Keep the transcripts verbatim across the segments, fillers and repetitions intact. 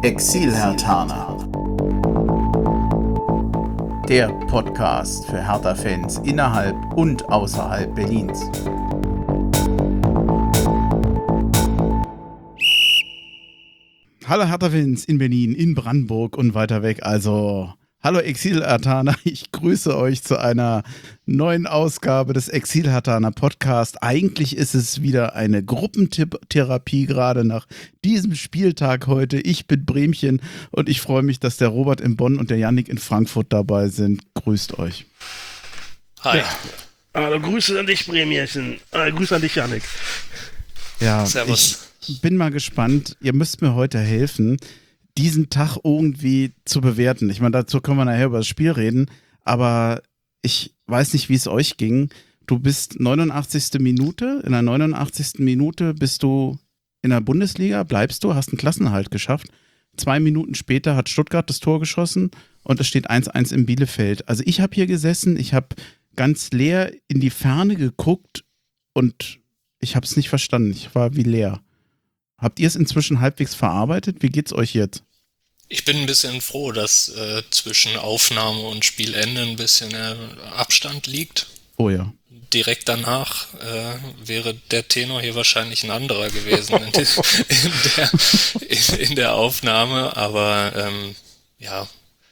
Exil-Herthaner. Der Podcast für Hertha-Fans innerhalb und außerhalb Berlins. Hallo Hertha-Fans in Berlin, in Brandenburg und weiter weg. Also, hallo Exil-Herthaner, ich grüße euch zu einer neuen Ausgabe des Exil-Herthaner Podcast. Eigentlich ist es wieder eine Gruppentherapie gerade nach diesem Spieltag heute. Ich bin Bremchen und ich freue mich, dass der Robert in Bonn und der Yannick in Frankfurt dabei sind. Grüßt euch. Hi. Ja. Also, Grüße an dich, Bremchen. Äh, Grüße an dich, Yannick. Ja, Servus. Ich bin mal gespannt. Ihr müsst mir heute helfen, diesen Tag irgendwie zu bewerten. Ich meine, dazu können wir nachher über das Spiel reden, aber ich weiß nicht, wie es euch ging. Du bist neunundachtzigste Minute, in der neunundachtzigsten Minute bist du in der Bundesliga, bleibst du, hast einen Klassenerhalt geschafft. Zwei Minuten später hat Stuttgart das Tor geschossen und es steht eins eins in Bielefeld. Also ich habe hier gesessen, ich habe ganz leer in die Ferne geguckt und ich habe es nicht verstanden. Ich war wie leer. Habt ihr es inzwischen halbwegs verarbeitet? Wie geht's euch jetzt? Ich bin ein bisschen froh, dass äh, zwischen Aufnahme und Spielende ein bisschen äh, Abstand liegt. Oh ja. Direkt danach äh, wäre der Tenor hier wahrscheinlich ein anderer gewesen in, die, in, der, in, in der Aufnahme. Aber ähm, ja,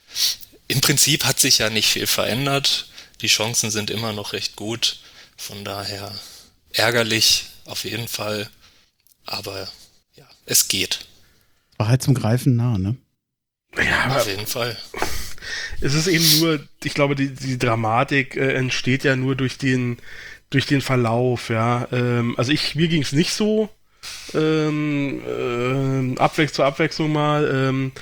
im Prinzip hat sich ja nicht viel verändert. Die Chancen sind immer noch recht gut. Von daher ärgerlich auf jeden Fall. Aber ja, es geht. War halt zum Greifen nah, ne? Ja, auf jeden Fall. Es ist eben nur, ich glaube, die, die Dramatik äh, entsteht ja nur durch den, durch den Verlauf, ja. Ähm, also ich, mir ging es nicht so, ähm, äh, Abwechslung zur Abwechslung mal, ähm,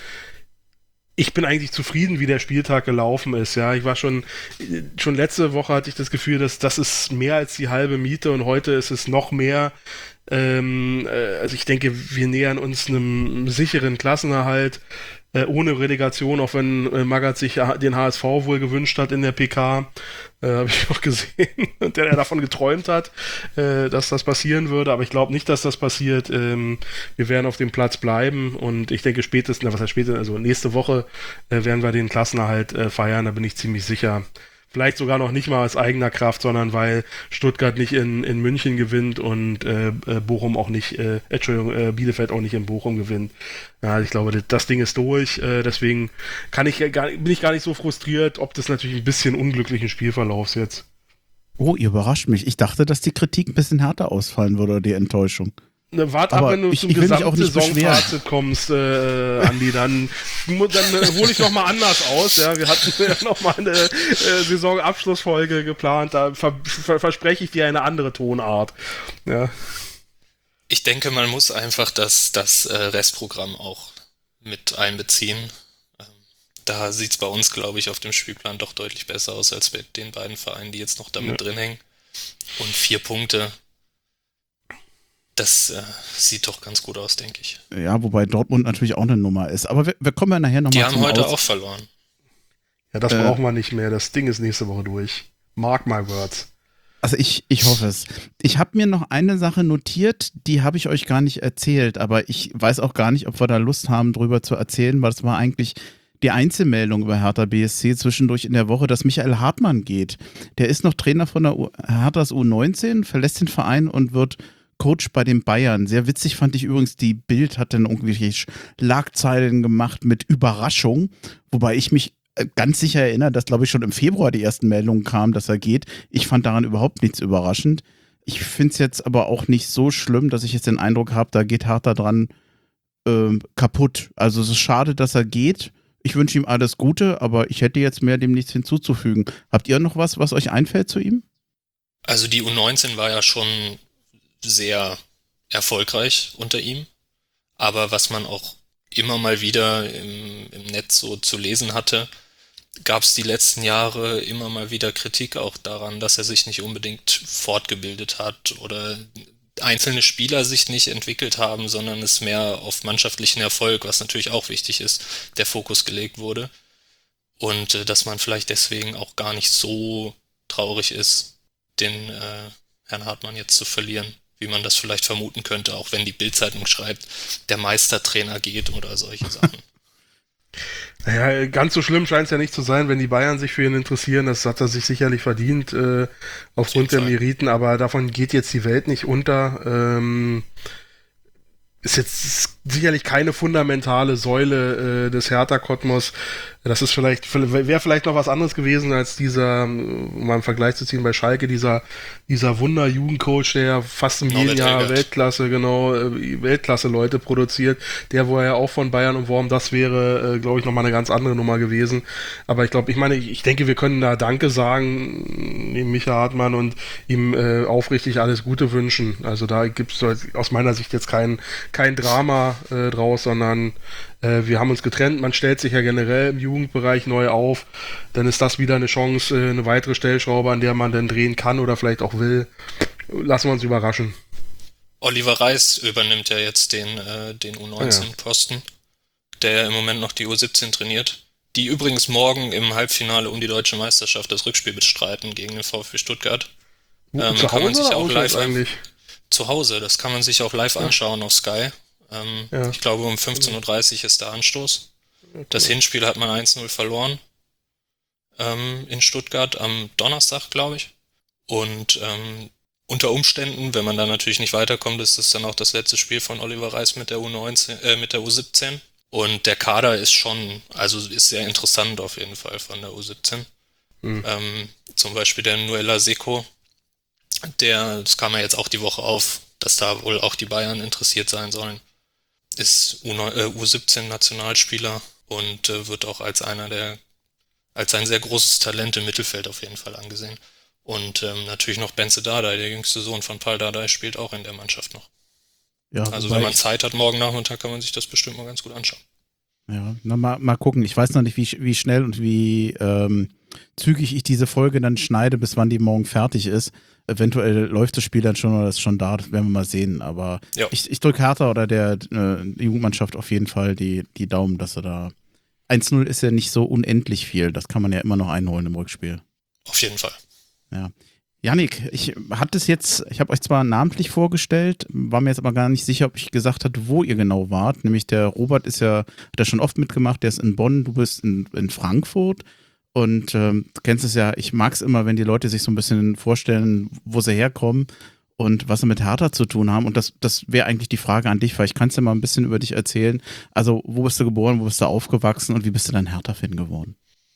ich bin eigentlich zufrieden, wie der Spieltag gelaufen ist, ja. Ich war schon, schon letzte Woche hatte ich das Gefühl, dass das ist mehr als die halbe Miete und heute ist es noch mehr. Ähm, äh, also ich denke, wir nähern uns einem sicheren Klassenerhalt äh, ohne Relegation, auch wenn äh, Magath sich den H S V wohl gewünscht hat in der P K. Äh, habe ich auch gesehen, der, der davon geträumt hat, äh, dass das passieren würde, aber ich glaube nicht, dass das passiert. Ähm, wir werden auf dem Platz bleiben und ich denke spätestens, was heißt später, also nächste Woche äh, werden wir den Klassenerhalt äh, feiern, da bin ich ziemlich sicher. Vielleicht sogar noch nicht mal aus eigener Kraft, sondern weil Stuttgart nicht in, in München gewinnt und äh, Bochum auch nicht, äh, Entschuldigung, äh, Bielefeld auch nicht in Bochum gewinnt. Ja, ich glaube, das, das Ding ist durch. Äh, deswegen kann ich gar, bin ich gar nicht so frustriert, ob das natürlich ein bisschen unglücklichen Spielverlaufs jetzt. Oh, ihr überrascht mich. Ich dachte, dass die Kritik ein bisschen härter ausfallen würde oder die Enttäuschung. Ne, wart ab, wenn du ich, zum ich Gesamtsaisonfazit kommst, äh, Andi, dann, dann äh, hole ich nochmal anders aus. Ja, wir hatten ja nochmal eine äh, Saisonabschlussfolge geplant, da ver ver verspreche ich dir eine andere Tonart. Ja. Ich denke, man muss einfach das, das äh, Restprogramm auch mit einbeziehen. Ähm, da sieht es bei uns, glaube ich, auf dem Spielplan doch deutlich besser aus als bei den beiden Vereinen, die jetzt noch damit ja. drin hängen. Und vier Punkte. Das äh, sieht doch ganz gut aus, denke ich. Ja, wobei Dortmund natürlich auch eine Nummer ist. Aber wir, wir kommen ja nachher nochmal zum Die haben heute Aus auch verloren. Ja, das äh, brauchen wir nicht mehr. Das Ding ist nächste Woche durch. Mark my words. Also ich, ich hoffe es. Ich habe mir noch eine Sache notiert, die habe ich euch gar nicht erzählt. Aber ich weiß auch gar nicht, ob wir da Lust haben, drüber zu erzählen, weil es war eigentlich die Einzelmeldung über Hertha B S C zwischendurch in der Woche, dass Michael Hartmann geht. Der ist noch Trainer von der U Herthas U neunzehn, verlässt den Verein und wird Coach bei den Bayern. Sehr witzig fand ich übrigens, die Bild hat dann irgendwelche Schlagzeilen gemacht mit Überraschung, wobei ich mich ganz sicher erinnere, dass, glaube ich, schon im Februar die ersten Meldungen kamen, dass er geht. Ich fand daran überhaupt nichts überraschend. Ich finde es jetzt aber auch nicht so schlimm, dass ich jetzt den Eindruck habe, da geht Hertha dran äh, kaputt. Also es ist schade, dass er geht. Ich wünsche ihm alles Gute, aber ich hätte jetzt mehr dem nichts hinzuzufügen. Habt ihr noch was, was euch einfällt zu ihm? Also die U neunzehn war ja schon sehr erfolgreich unter ihm, aber was man auch immer mal wieder im, im Netz so zu lesen hatte, gab es die letzten Jahre immer mal wieder Kritik auch daran, dass er sich nicht unbedingt fortgebildet hat oder einzelne Spieler sich nicht entwickelt haben, sondern es mehr auf mannschaftlichen Erfolg, was natürlich auch wichtig ist, der Fokus gelegt wurde und äh, dass man vielleicht deswegen auch gar nicht so traurig ist, den äh, Herrn Hartmann jetzt zu verlieren. wie man das vielleicht vermuten könnte, auch wenn die Bild-Zeitung schreibt, der Meistertrainer geht oder solche Sachen. Naja, ganz so schlimm scheint es ja nicht zu sein, wenn die Bayern sich für ihn interessieren. Das hat er sich sicherlich verdient, äh, aufgrund der Meriten, aber davon geht jetzt die Welt nicht unter. Ähm, ist jetzt sicherlich keine fundamentale Säule äh, des Hertha-Kosmos. Das ist vielleicht, wäre vielleicht noch was anderes gewesen als dieser, um mal einen Vergleich zu ziehen bei Schalke, dieser, dieser Wunder-Jugendcoach, der ja fast im jeden Jahr Weltklasse, genau, äh, Weltklasse-Leute produziert, der war ja auch von Bayern umworben, das wäre, äh, glaube ich, nochmal eine ganz andere Nummer gewesen. Aber ich glaube, ich meine, ich, ich denke, wir können da Danke sagen, dem Micha Hartmann, und ihm äh, aufrichtig alles Gute wünschen. Also da gibt es aus meiner Sicht jetzt kein, kein Drama äh, draus, sondern äh, wir haben uns getrennt. Man stellt sich ja generell im Jugendbereich neu auf. Dann ist das wieder eine Chance, äh, eine weitere Stellschraube, an der man dann drehen kann oder vielleicht auch will. Lassen wir uns überraschen. Oliver Reis übernimmt ja jetzt den, äh, den U neunzehn-Posten, ja, der im Moment noch die U siebzehn trainiert. Die übrigens morgen im Halbfinale um die deutsche Meisterschaft das Rückspiel bestreiten gegen den VfB Stuttgart. Ähm, zu kann man Hause sich auch live eigentlich? Zu Hause, das kann man sich auch live ja. anschauen auf Sky. Ähm, ja. Ich glaube, um fünfzehn Uhr dreißig ist der Anstoß. Ja, das Hinspiel hat man eins null verloren ähm, in Stuttgart am Donnerstag, glaube ich. Und ähm, unter Umständen, wenn man da natürlich nicht weiterkommt, ist das dann auch das letzte Spiel von Oliver Reis mit der U neunzehn, äh, mit der U siebzehn. Und der Kader ist schon, also ist sehr interessant auf jeden Fall von der U siebzehn. Mhm. Ähm, zum Beispiel der Nuella Seco, der, das kam ja jetzt auch die Woche auf, dass da wohl auch die Bayern interessiert sein sollen, ist U siebzehn Nationalspieler und äh, wird auch als einer der, als ein sehr großes Talent im Mittelfeld auf jeden Fall angesehen. Und ähm, natürlich noch Benze Dardai, der jüngste Sohn von Paul Dardai, spielt auch in der Mannschaft noch. Ja, also wenn man Zeit hat, morgen Nachmittag kann man sich das bestimmt mal ganz gut anschauen. Ja, na, mal, mal gucken. Ich weiß noch nicht, wie, wie schnell und wie ähm, zügig ich diese Folge dann schneide, bis wann die morgen fertig ist. Eventuell läuft das Spiel dann schon oder ist schon da, das werden wir mal sehen. Aber ja. ich, ich drücke Hertha oder der äh, Jugendmannschaft auf jeden Fall die, die Daumen, dass sie da eins null ist ja nicht so unendlich viel. Das kann man ja immer noch einholen im Rückspiel. Auf jeden Fall. Ja. Jannik, ich hatte es jetzt, ich habe euch zwar namentlich vorgestellt, war mir jetzt aber gar nicht sicher, ob ich gesagt hatte, wo ihr genau wart. Nämlich der Robert ist ja, hat ja schon oft mitgemacht, der ist in Bonn, du bist in, in Frankfurt. Und ähm, du kennst es ja, ich mag es immer, wenn die Leute sich so ein bisschen vorstellen, wo sie herkommen und was sie mit Hertha zu tun haben. Und das, das wäre eigentlich die Frage an dich. Vielleicht kannst du mal ein bisschen über dich erzählen. Also, wo bist du geboren, wo bist du aufgewachsen und wie bist du dann Hertha-Fan geworden?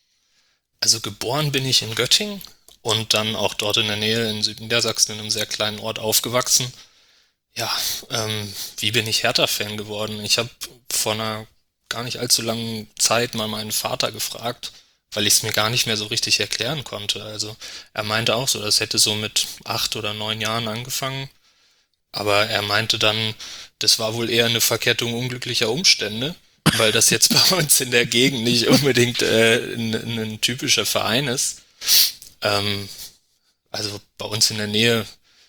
Also geboren bin ich in Göttingen und dann auch dort in der Nähe in Südniedersachsen in einem sehr kleinen Ort aufgewachsen. Ja, ähm, wie bin ich Hertha-Fan geworden? Ich habe vor einer gar nicht allzu langen Zeit mal meinen Vater gefragt, weil ich es mir gar nicht mehr so richtig erklären konnte. Also er meinte auch so, das hätte so mit acht oder neun Jahren angefangen. Aber er meinte dann, das war wohl eher eine Verkettung unglücklicher Umstände, weil das jetzt bei uns in der Gegend nicht unbedingt äh, ein, ein typischer Verein ist. Ähm, also bei uns in der Nähe,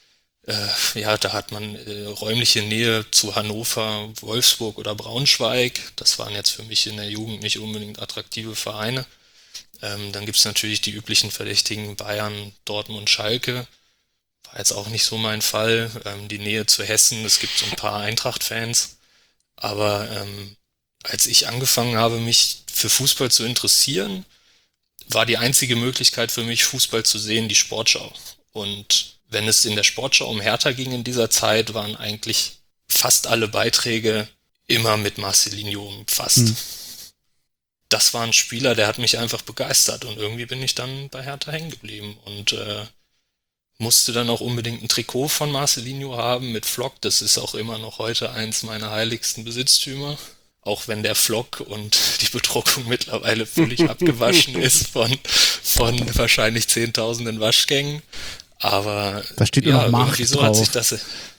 äh, ja, da hat man äh, räumliche Nähe zu Hannover, Wolfsburg oder Braunschweig. Das waren jetzt für mich in der Jugend nicht unbedingt attraktive Vereine. Ähm, dann gibt es natürlich die üblichen Verdächtigen Bayern, Dortmund, Schalke. War jetzt auch nicht so mein Fall. Ähm, die Nähe zu Hessen, es gibt so ein paar Eintracht-Fans. Aber ähm, als ich angefangen habe, mich für Fußball zu interessieren, war die einzige Möglichkeit für mich, Fußball zu sehen, die Sportschau. Und wenn es in der Sportschau um Hertha ging in dieser Zeit, waren eigentlich fast alle Beiträge immer mit Marcelinho umfasst. Hm. Das war ein Spieler, der hat mich einfach begeistert und irgendwie bin ich dann bei Hertha hängen geblieben und äh, musste dann auch unbedingt ein Trikot von Marcelinho haben mit Flock. Das ist auch immer noch heute eins meiner heiligsten Besitztümer, auch wenn der Flock und die Bedruckung mittlerweile völlig abgewaschen ist von, von wahrscheinlich zehntausenden Waschgängen. Aber da steht ja, noch Macht wieso drauf. Hat sich das...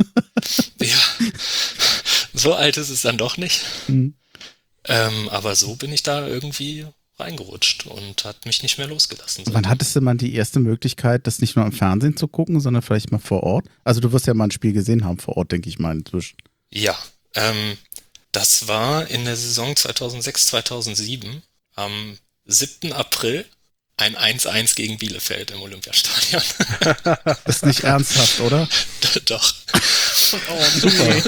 ja, so alt ist es dann doch nicht. Mhm. Ähm, aber so bin ich da irgendwie reingerutscht und hat mich nicht mehr losgelassen. Wann hattest du mal die erste Möglichkeit, das nicht nur im Fernsehen zu gucken, sondern vielleicht mal vor Ort? Also du wirst ja mal ein Spiel gesehen haben vor Ort, denke ich mal inzwischen. Ja, ähm, das war in der Saison zweitausendsechs, zweitausendsieben am siebten April ein eins eins gegen Bielefeld im Olympiastadion. Das ist nicht ernsthaft, oder? Doch. Oh, super.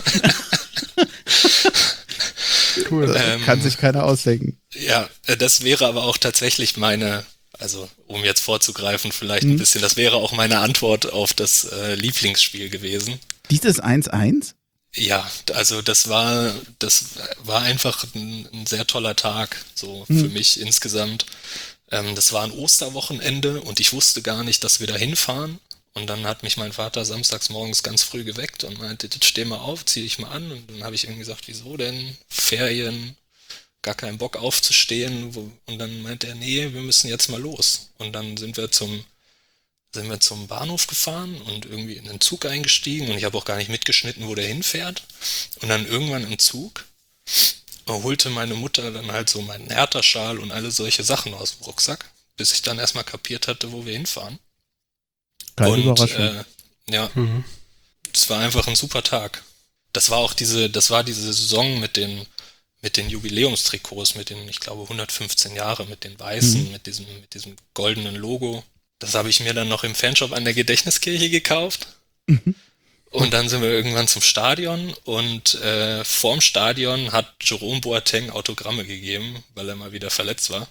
Cool. Ähm, Kann sich keiner ausdenken. Ja, das wäre aber auch tatsächlich meine, also um jetzt vorzugreifen vielleicht Hm. ein bisschen, das wäre auch meine Antwort auf das äh, Lieblingsspiel gewesen. Dieses eins eins? Ja, also das war, das war einfach ein, ein sehr toller Tag, so Hm. für mich insgesamt. Ähm, das war ein Osterwochenende und ich wusste gar nicht, dass wir da hinfahren. Und dann hat mich mein Vater samstags morgens ganz früh geweckt und meinte, jetzt steh mal auf, zieh dich mal an. Und dann habe ich irgendwie gesagt, wieso denn? Ferien, gar keinen Bock aufzustehen. Wo, und dann meinte er, nee, wir müssen jetzt mal los. Und dann sind wir zum, sind wir zum Bahnhof gefahren und irgendwie in den Zug eingestiegen. Und ich habe auch gar nicht mitgeschnitten, wo der hinfährt. Und dann irgendwann im Zug holte meine Mutter dann halt so meinen Hertha-Schal und alle solche Sachen aus dem Rucksack, bis ich dann erstmal kapiert hatte, wo wir hinfahren. Geile und Überraschung. äh, ja, Mhm. es war einfach ein super Tag. Das war auch diese, das war diese Saison mit den, mit den Jubiläumstrikots, mit den, ich glaube, hundertfünfzehn Jahre, mit den weißen, Mhm. mit diesem, mit diesem goldenen Logo. Das habe ich mir dann noch im Fanshop an der Gedächtniskirche gekauft. Mhm. Und dann sind wir irgendwann zum Stadion und äh, vorm Stadion hat Jerome Boateng Autogramme gegeben, weil er mal wieder verletzt war.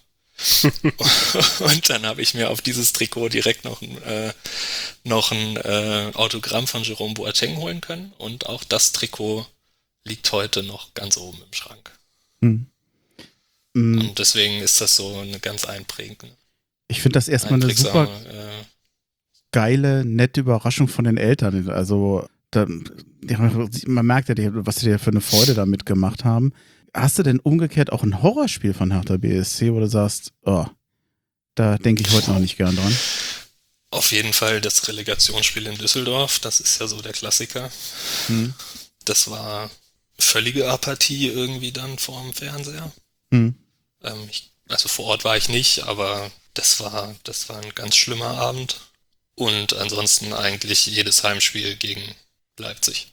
Und dann habe ich mir auf dieses Trikot direkt noch ein, äh, noch ein äh, Autogramm von Jerome Boateng holen können. Und auch das Trikot liegt heute noch ganz oben im Schrank. Hm. Hm. Und deswegen ist das so eine ganz einprägende, Ich finde das erstmal eine super einprägsame, äh, geile, nette Überraschung von den Eltern. Also da, die haben, man merkt ja, die, was sie dir für eine Freude damit gemacht haben. Hast du denn umgekehrt auch ein Horrorspiel von Hertha B S C, wo du sagst, oh, da denke ich heute noch nicht gern dran? auf jeden Fall das Relegationsspiel in Düsseldorf, das ist ja so der Klassiker. Hm. Das war völlige Apathie irgendwie dann vor dem Fernseher. Hm. Ähm, ich, also vor Ort war ich nicht, aber das war, das war ein ganz schlimmer Abend. Und ansonsten eigentlich jedes Heimspiel gegen Leipzig.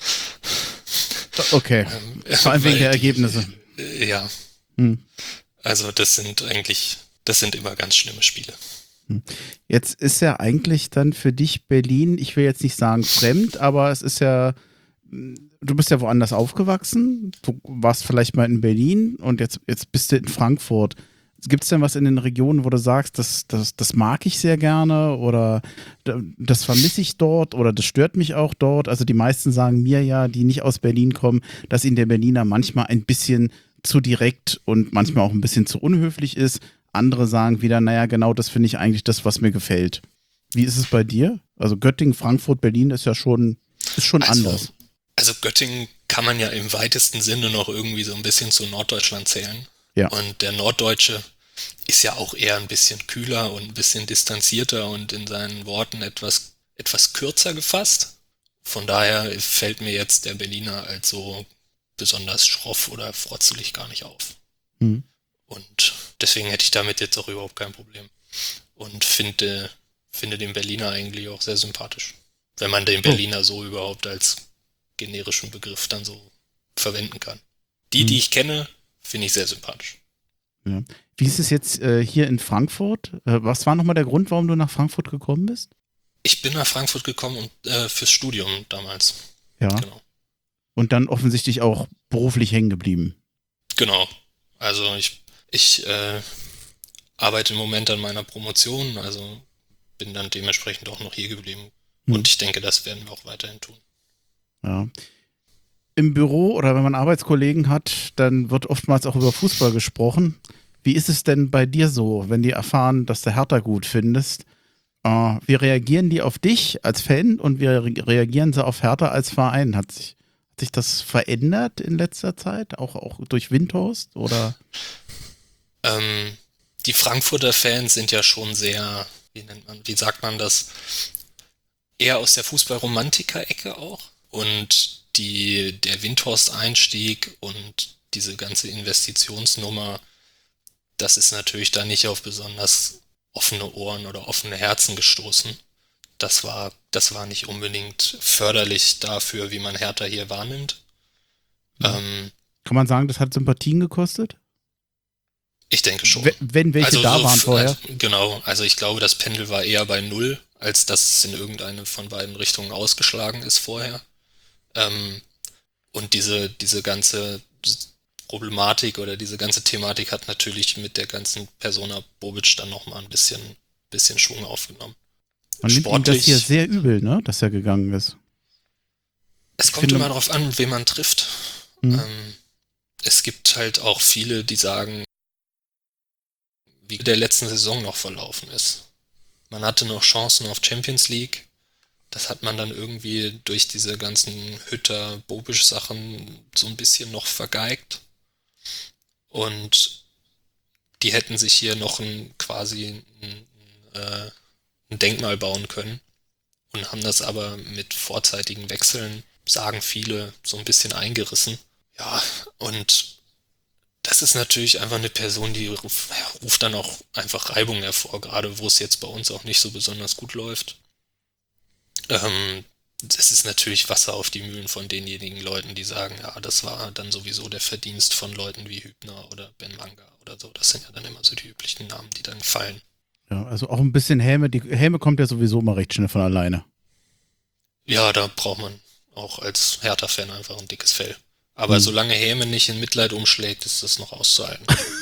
Okay, Ähm, vor allem wegen weil der die- Ergebnisse. äh, Ja, Hm. also das sind eigentlich, das sind immer ganz schlimme Spiele. Jetzt ist ja eigentlich dann für dich Berlin, ich will jetzt nicht sagen fremd, aber es ist ja, du bist ja woanders aufgewachsen, du warst vielleicht mal in Berlin und jetzt, jetzt bist du in Frankfurt. Gibt es denn was in den Regionen, wo du sagst, das, das, das mag ich sehr gerne oder das vermisse ich dort oder das stört mich auch dort? Also die meisten sagen mir ja, die nicht aus Berlin kommen, dass ihnen der Berliner manchmal ein bisschen zu direkt und manchmal auch ein bisschen zu unhöflich ist. Andere sagen wieder, naja, genau das finde ich eigentlich das, was mir gefällt. Wie ist es bei dir? Also Göttingen, Frankfurt, Berlin ist ja schon, ist schon Also, anders. Also Göttingen kann man ja im weitesten Sinne noch irgendwie so ein bisschen zu Norddeutschland zählen. Ja. Und der Norddeutsche ist ja auch eher ein bisschen kühler und ein bisschen distanzierter und in seinen Worten etwas, etwas kürzer gefasst. Von daher fällt mir jetzt der Berliner als so besonders schroff oder frotzelig gar nicht auf. Hm. Und deswegen hätte ich damit jetzt auch überhaupt kein Problem. Und finde, finde den Berliner eigentlich auch sehr sympathisch. Wenn man den Berliner so überhaupt als generischen Begriff dann so verwenden kann. Die, Hm. die ich kenne, finde ich sehr sympathisch. Ja. Wie ist es jetzt äh, hier in Frankfurt? Äh, was war nochmal der Grund, warum du nach Frankfurt gekommen bist? Ich bin nach Frankfurt gekommen und, äh, fürs Studium damals. Ja. Genau. Und dann offensichtlich auch beruflich hängen geblieben. Genau. Also ich, ich äh, arbeite im Moment an meiner Promotion, also bin dann dementsprechend auch noch hier geblieben. Hm. Und ich denke, das werden wir auch weiterhin tun. Ja. Im Büro oder wenn man Arbeitskollegen hat, dann wird oftmals auch über Fußball gesprochen. Wie ist es denn bei dir so, wenn die erfahren, dass du Hertha gut findest? Äh, wie reagieren die auf dich als Fan und wie re- reagieren sie auf Hertha als Verein? Hat sich, hat sich das verändert in letzter Zeit? Auch, auch durch Windhorst? Oder? Ähm, die Frankfurter Fans sind ja schon sehr, wie nennt man, wie sagt man das, eher aus der Fußballromantiker-Ecke auch. Und die, der Windhorst-Einstieg und diese ganze Investitionsnummer, das ist natürlich da nicht auf besonders offene Ohren oder offene Herzen gestoßen. Das war, das war nicht unbedingt förderlich dafür, wie man Hertha hier wahrnimmt. Ja. Ähm, Kann man sagen, das hat Sympathien gekostet? ich denke schon. Wenn, wenn welche Also da so waren f- vorher? Also, genau, also ich glaube, das Pendel war eher bei null als dass es in irgendeine von beiden Richtungen ausgeschlagen ist vorher. Ähm, und diese, diese ganze Problematik oder diese ganze Thematik hat natürlich mit der ganzen Persona Bobic dann nochmal ein bisschen, bisschen Schwung aufgenommen. Man nimmt ihm das hier sehr übel, ne, dass er gegangen ist. Es Ich kommt finde- immer darauf an, wen man trifft. Mhm. Ähm, es gibt halt auch viele, die sagen, wie der letzten Saison noch verlaufen ist. Man hatte noch Chancen auf Champions League. Das hat man dann irgendwie durch diese ganzen Hütter-Bobisch-Sachen so ein bisschen noch vergeigt. Und die hätten sich hier noch ein, quasi ein, äh, ein Denkmal bauen können und haben das aber mit vorzeitigen Wechseln, sagen viele, so ein bisschen eingerissen. Ja, und das ist natürlich einfach eine Person, die ruf, ruft dann auch einfach Reibung hervor, gerade wo es jetzt bei uns auch nicht so besonders gut läuft. Ähm, das ist natürlich Wasser auf die Mühlen von denjenigen Leuten, die sagen, ja, das war dann sowieso der Verdienst von Leuten wie Hübner oder Ben Manga oder so. Das sind ja dann immer so die üblichen Namen, die dann fallen. Ja, also auch ein bisschen Häme. Die Häme kommt ja sowieso mal recht schnell von alleine. Ja, da braucht man auch als Hertha-Fan einfach ein dickes Fell. Aber Hm. solange Häme nicht in Mitleid umschlägt, ist das noch auszuhalten.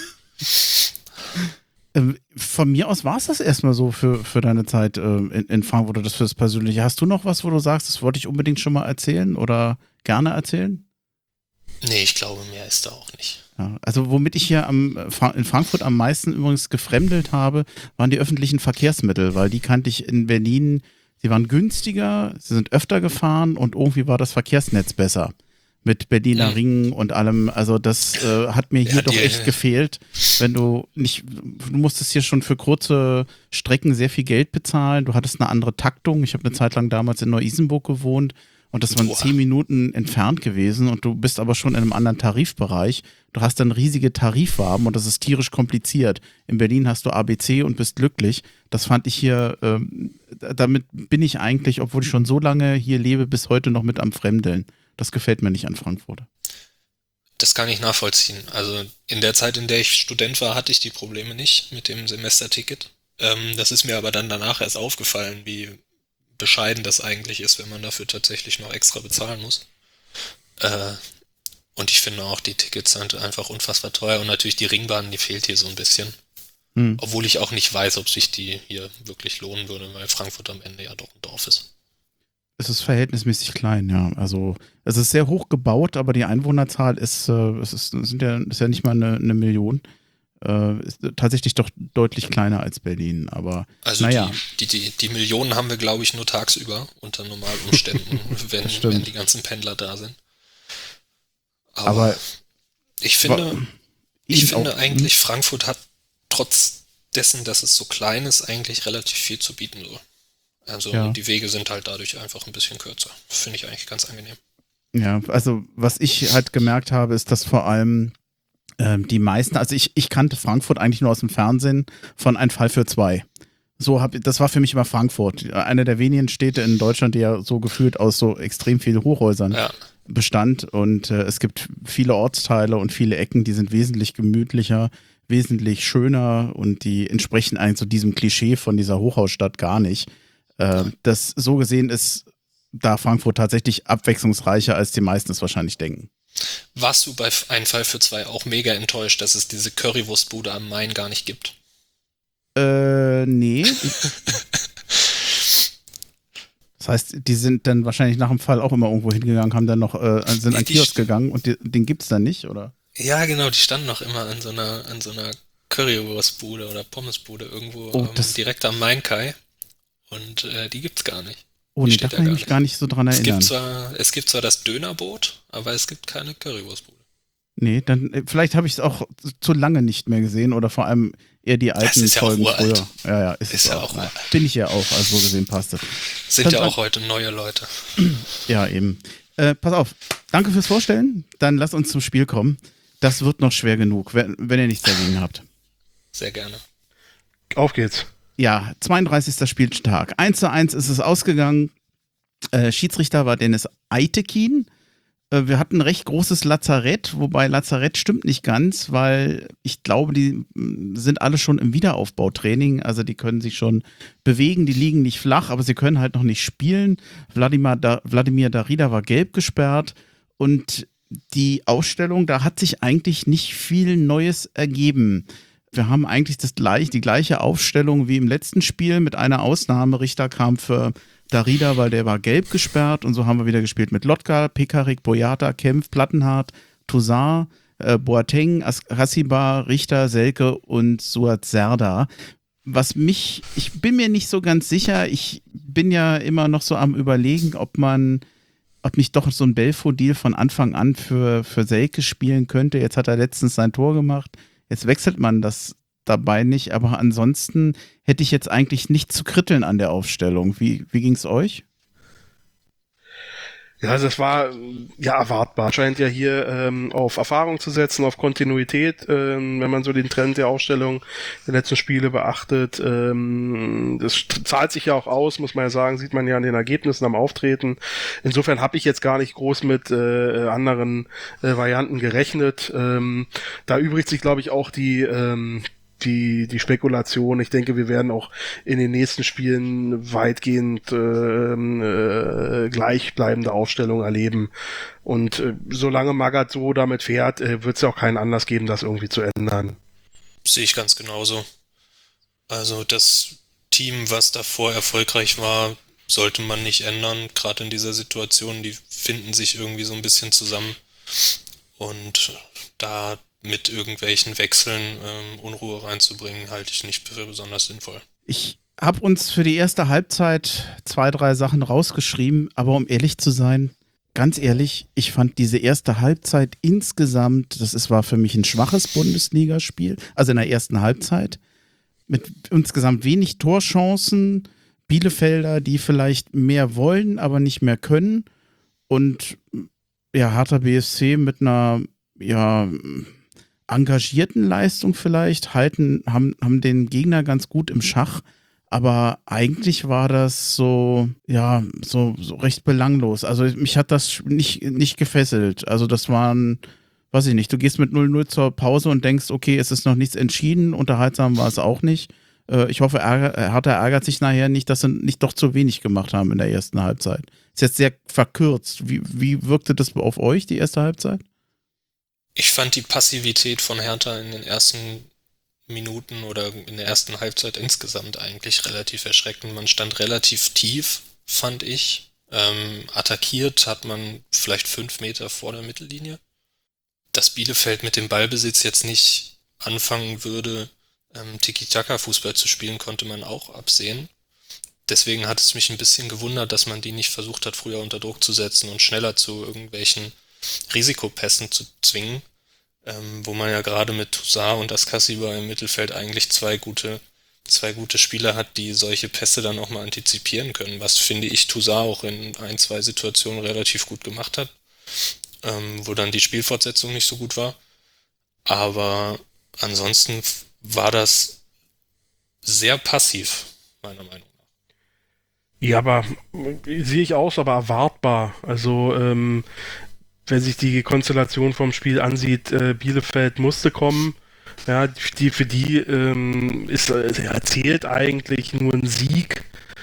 Ähm, von mir aus war es das erstmal so für, für deine Zeit ähm, in, in Frankfurt oder das für das Persönliche. Hast du noch was, wo du sagst, das wollte ich unbedingt schon mal erzählen oder gerne erzählen? Nee, ich glaube, mehr ist da auch nicht. Ja, also womit ich hier am, äh, Fra- in Frankfurt am meisten übrigens gefremdelt habe, waren die öffentlichen Verkehrsmittel, weil die kannte ich in Berlin, sie waren günstiger, sie sind öfter gefahren und irgendwie war das Verkehrsnetz besser. Mit Berliner Mhm. Ringen und allem, also das äh, hat mir hier Ja, doch die- echt gefehlt, wenn du nicht, du musstest hier schon für kurze Strecken sehr viel Geld bezahlen, du hattest eine andere Taktung, ich habe eine Zeit lang damals in Neu-Isenburg gewohnt und das waren Boah. zehn Minuten entfernt gewesen und du bist aber schon in einem anderen Tarifbereich, du hast dann riesige Tarifwaben und das ist tierisch kompliziert. In Berlin hast du A B C und bist glücklich, das fand ich hier, ähm, damit bin ich eigentlich, obwohl ich schon so lange hier lebe, bis heute noch mit am Fremdeln. Das gefällt mir nicht an Frankfurt. Das kann ich nachvollziehen. Also in der Zeit, in der ich Student war, hatte ich die Probleme nicht mit dem Semesterticket. Ähm, das ist mir aber dann danach erst aufgefallen, wie bescheiden das eigentlich ist, wenn man dafür tatsächlich noch extra bezahlen muss. Äh, und ich finde auch, die Tickets sind einfach unfassbar teuer und natürlich die Ringbahn, die fehlt hier so ein bisschen. Hm. Obwohl ich auch nicht weiß, ob sich die hier wirklich lohnen würde, weil Frankfurt am Ende ja doch ein Dorf ist. Es ist verhältnismäßig klein, ja. Also es ist sehr hoch gebaut, aber die Einwohnerzahl ist, äh, es ist, sind ja, ist ja nicht mal eine, eine Million. Äh, ist tatsächlich doch deutlich kleiner als Berlin. Aber Also naja, die, die, die, die Millionen haben wir, glaube ich, nur tagsüber unter normalen Umständen, wenn, stimmt. wenn die ganzen Pendler da sind. Aber, aber ich finde, wa- ich Ihnen finde auch- eigentlich, Frankfurt hat trotz dessen, dass es so klein ist, eigentlich relativ viel zu bieten. So. Also Ja. die Wege sind halt dadurch einfach ein bisschen kürzer. Finde ich eigentlich ganz angenehm. Ja, also was ich halt gemerkt habe, ist, dass vor allem ähm, die meisten, also ich, ich kannte Frankfurt eigentlich nur aus dem Fernsehen von Ein Fall für zwei. So hab, das war für mich immer Frankfurt. Eine der wenigen Städte in Deutschland, die ja so gefühlt aus so extrem vielen Hochhäusern Ja, bestand. Und äh, es gibt viele Ortsteile und viele Ecken, die sind wesentlich gemütlicher, wesentlich schöner und die entsprechen eigentlich so diesem Klischee von dieser Hochhausstadt gar nicht. Äh, das so gesehen ist da Frankfurt tatsächlich abwechslungsreicher, als die meisten es wahrscheinlich denken. warst du bei Ein Fall für zwei auch mega enttäuscht, dass es diese Currywurstbude am Main gar nicht gibt? Äh, nee. Das heißt, die sind dann wahrscheinlich nach dem Fall auch immer irgendwo hingegangen, haben dann noch, äh, sind an den Die- Kiosk gegangen und die, den gibt's dann nicht, oder? Ja, genau, die standen noch immer an so einer, an so einer Currywurstbude oder Pommesbude irgendwo Oh, ähm, das- direkt am Main-Kai. Und äh, die gibt's gar nicht. Oh, Die nee, steht da da kann ich gar mich nicht. gar nicht so dran Es erinnern. gibt, zwar, es gibt zwar das Dönerboot, aber es gibt keine Currywurstbude. Nee, dann äh, vielleicht habe ich es auch zu lange nicht mehr gesehen oder vor allem eher die alten ist ja auch Folgen uralt. früher. Ja, ja, ist, Ist es ja auch. auch Nein, uralt. bin ich ja auch, also so gesehen passt es. Sind Dann ja sag- auch heute neue Leute. Ja, eben. Äh, pass auf, danke fürs Vorstellen. Dann lass uns zum Spiel kommen. Das wird noch schwer genug, wenn, wenn ihr nichts dagegen habt. Sehr gerne. Auf geht's. Ja, zweiunddreißigster Spieltag. eins zu eins ist es ausgegangen. Äh, Schiedsrichter war Dennis Eitekin. Wir hatten ein recht großes Lazarett, wobei Lazarett stimmt nicht ganz, weil ich glaube, die sind alle schon im Wiederaufbautraining, also die können sich schon bewegen, die liegen nicht flach, aber sie können halt noch nicht spielen. Wladimir, da- Wladimir Darida war gelb gesperrt und die Ausstellung, da hat sich eigentlich nicht viel Neues ergeben. Wir haben eigentlich das gleich, die gleiche Aufstellung wie im letzten Spiel mit einer Ausnahme. Richter kam für Darida, weil der war gelb gesperrt und so haben wir wieder gespielt mit Lotka, Pekarik, Boyata, Kempf, Plattenhardt, Toussaint, äh, Boateng, Hasiba, Richter, Selke und Suat Serdar. Was mich, ich bin mir nicht so ganz sicher, ich bin ja immer noch so am Überlegen, ob man, ob nicht doch so ein Belfodil von Anfang an für, für Selke spielen könnte. Jetzt hat er letztens sein Tor gemacht, jetzt wechselt man das dabei nicht, aber ansonsten hätte ich jetzt eigentlich nichts zu kritteln an der Aufstellung. Wie, wie ging es euch? Ja, also das war ja erwartbar. Scheint ja hier ähm, auf Erfahrung zu setzen, auf Kontinuität, ähm, wenn man so den Trend der Aufstellung der letzten Spiele beachtet. Ähm, das zahlt sich ja auch aus, muss man ja sagen, sieht man ja an den Ergebnissen am Auftreten. Insofern habe ich jetzt gar nicht groß mit äh, anderen äh, Varianten gerechnet. Ähm, da übrigt sich, glaube ich, auch die ähm, die die Spekulation. Ich denke, wir werden auch in den nächsten Spielen weitgehend äh, äh, gleichbleibende Aufstellungen erleben. Und äh, solange Magath so damit fährt, äh, wird es ja auch keinen Anlass geben, das irgendwie zu ändern. Sehe ich ganz genauso. Also das Team, was davor erfolgreich war, sollte man nicht ändern. Gerade in dieser Situation, die finden sich irgendwie so ein bisschen zusammen. Und da mit irgendwelchen Wechseln ähm, Unruhe reinzubringen, halte ich nicht für besonders sinnvoll. Ich habe uns für die erste Halbzeit zwei, drei Sachen rausgeschrieben, aber um ehrlich zu sein, ganz ehrlich, ich fand diese erste Halbzeit insgesamt, das ist, war für mich ein schwaches Bundesligaspiel, also in der ersten Halbzeit, mit insgesamt wenig Torchancen, Bielefelder, die vielleicht mehr wollen, aber nicht mehr können und ja, Hertha B S C mit einer, ja, engagierten Leistung vielleicht, halten, haben, haben den Gegner ganz gut im Schach, aber eigentlich war das so, ja, so, so recht belanglos. Also mich hat das nicht, nicht gefesselt. Also das waren, weiß ich nicht, du gehst mit null null zur Pause und denkst, okay, es ist noch nichts entschieden, unterhaltsam war es auch nicht. Äh, ich hoffe, Ärger, Hertha ärgert sich nachher nicht, dass sie nicht doch zu wenig gemacht haben in der ersten Halbzeit. Ist jetzt sehr verkürzt. Wie, wie wirkte das auf euch, die erste Halbzeit? Ich fand die Passivität von Hertha in den ersten Minuten oder in der ersten Halbzeit insgesamt eigentlich relativ erschreckend. Man stand relativ tief, fand ich. Ähm, attackiert hat man vielleicht fünf Meter vor der Mittellinie. Dass Bielefeld mit dem Ballbesitz jetzt nicht anfangen würde, ähm, Tiki-Taka-Fußball zu spielen, konnte man auch absehen. Deswegen hat es mich ein bisschen gewundert, dass man die nicht versucht hat, früher unter Druck zu setzen und schneller zu irgendwelchen Risikopässen zu zwingen, ähm, wo man ja gerade mit Toussaint und Askasiba im Mittelfeld eigentlich zwei gute, zwei gute Spieler hat, die solche Pässe dann auch mal antizipieren können, was, finde ich, Toussaint auch in ein, zwei Situationen relativ gut gemacht hat, ähm, wo dann die Spielfortsetzung nicht so gut war. Aber ansonsten war das sehr passiv, meiner Meinung nach. Ja, aber sehe ich aus, aber erwartbar. Also, ähm, wenn sich die Konstellation vom Spiel ansieht, äh, Bielefeld musste kommen. Ja, die, für die ähm, ist, äh, erzählt eigentlich nur ein Sieg.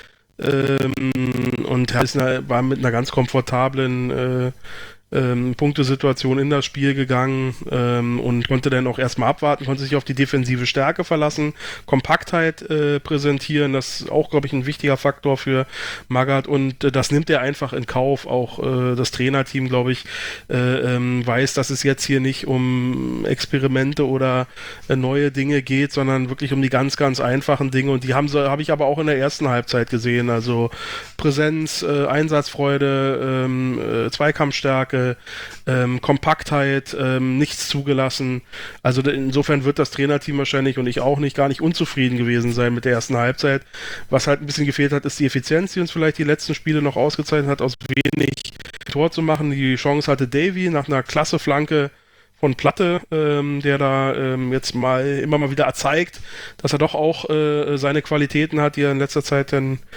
Ähm, und ist eine, war mit einer ganz komfortablen äh, ähm, Punktesituation in das Spiel gegangen ähm, und konnte dann auch erstmal abwarten, konnte sich auf die defensive Stärke verlassen, Kompaktheit äh, präsentieren, das ist auch, glaube ich, ein wichtiger Faktor für Magath und äh, das nimmt er einfach in Kauf, auch äh, das Trainerteam, glaube ich, äh, ähm, weiß, dass es jetzt hier nicht um Experimente oder äh, neue Dinge geht, sondern wirklich um die ganz, ganz einfachen Dinge und die haben so, habe ich aber auch in der ersten Halbzeit gesehen, also Präsenz, äh, Einsatzfreude, ähm, äh, Zweikampfstärke, Ähm, Kompaktheit, ähm, nichts zugelassen. Also insofern wird das Trainerteam wahrscheinlich und ich auch nicht gar nicht unzufrieden gewesen sein mit der ersten Halbzeit. Was halt ein bisschen gefehlt hat, ist die Effizienz, die uns vielleicht die letzten Spiele noch ausgezeichnet hat, aus wenig Tor zu machen. Die Chance hatte Davy nach einer klasse Flanke von Platte, ähm, der da ähm, jetzt mal immer mal wieder zeigt, dass er doch auch äh, seine Qualitäten hat, die er in letzter Zeit dann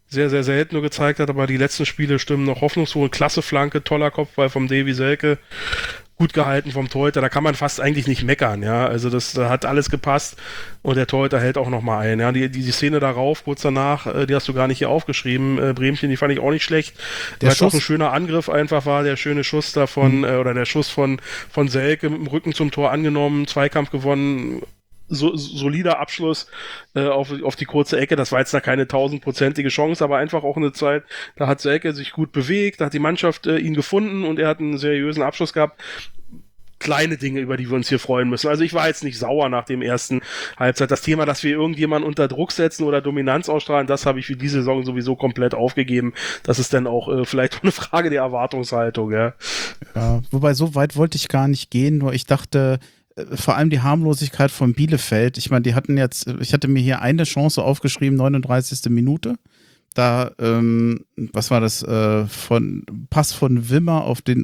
sehr, sehr selten nur gezeigt hat, aber die letzten Spiele stimmen noch hoffnungsvoll. Klasse Flanke, toller Kopfball vom Davy Selke, gut gehalten vom Torhüter, da kann man fast eigentlich nicht meckern, ja, also das da hat alles gepasst und der Torhüter hält auch nochmal ein, ja, die, die, die Szene darauf, kurz danach, äh, die hast du gar nicht hier aufgeschrieben, äh, Bremchen, die fand ich auch nicht schlecht, weil es auch ein schöner Angriff einfach war, der schöne Schuss davon, mhm. äh, oder der Schuss von, von Selke mit dem Rücken zum Tor angenommen, Zweikampf gewonnen, So, solider Abschluss äh, auf, auf die kurze Ecke. Das war jetzt da keine tausendprozentige Chance, aber einfach auch eine Zeit, da hat Selke sich gut bewegt, da hat die Mannschaft äh, ihn gefunden und er hat einen seriösen Abschluss gehabt. Kleine Dinge, über die wir uns hier freuen müssen. Also ich war jetzt nicht sauer nach dem ersten Halbzeit. Das Thema, dass wir irgendjemanden unter Druck setzen oder Dominanz ausstrahlen, das habe ich für diese Saison sowieso komplett aufgegeben. Das ist dann auch äh, vielleicht auch eine Frage der Erwartungshaltung. Ja. Ja, wobei so weit wollte ich gar nicht gehen, nur ich dachte, vor allem die Harmlosigkeit von Bielefeld. Ich meine, die hatten jetzt, ich hatte mir hier eine Chance aufgeschrieben, neununddreißigste Minute. Da, ähm, was war das, äh, von Pass von Wimmer auf den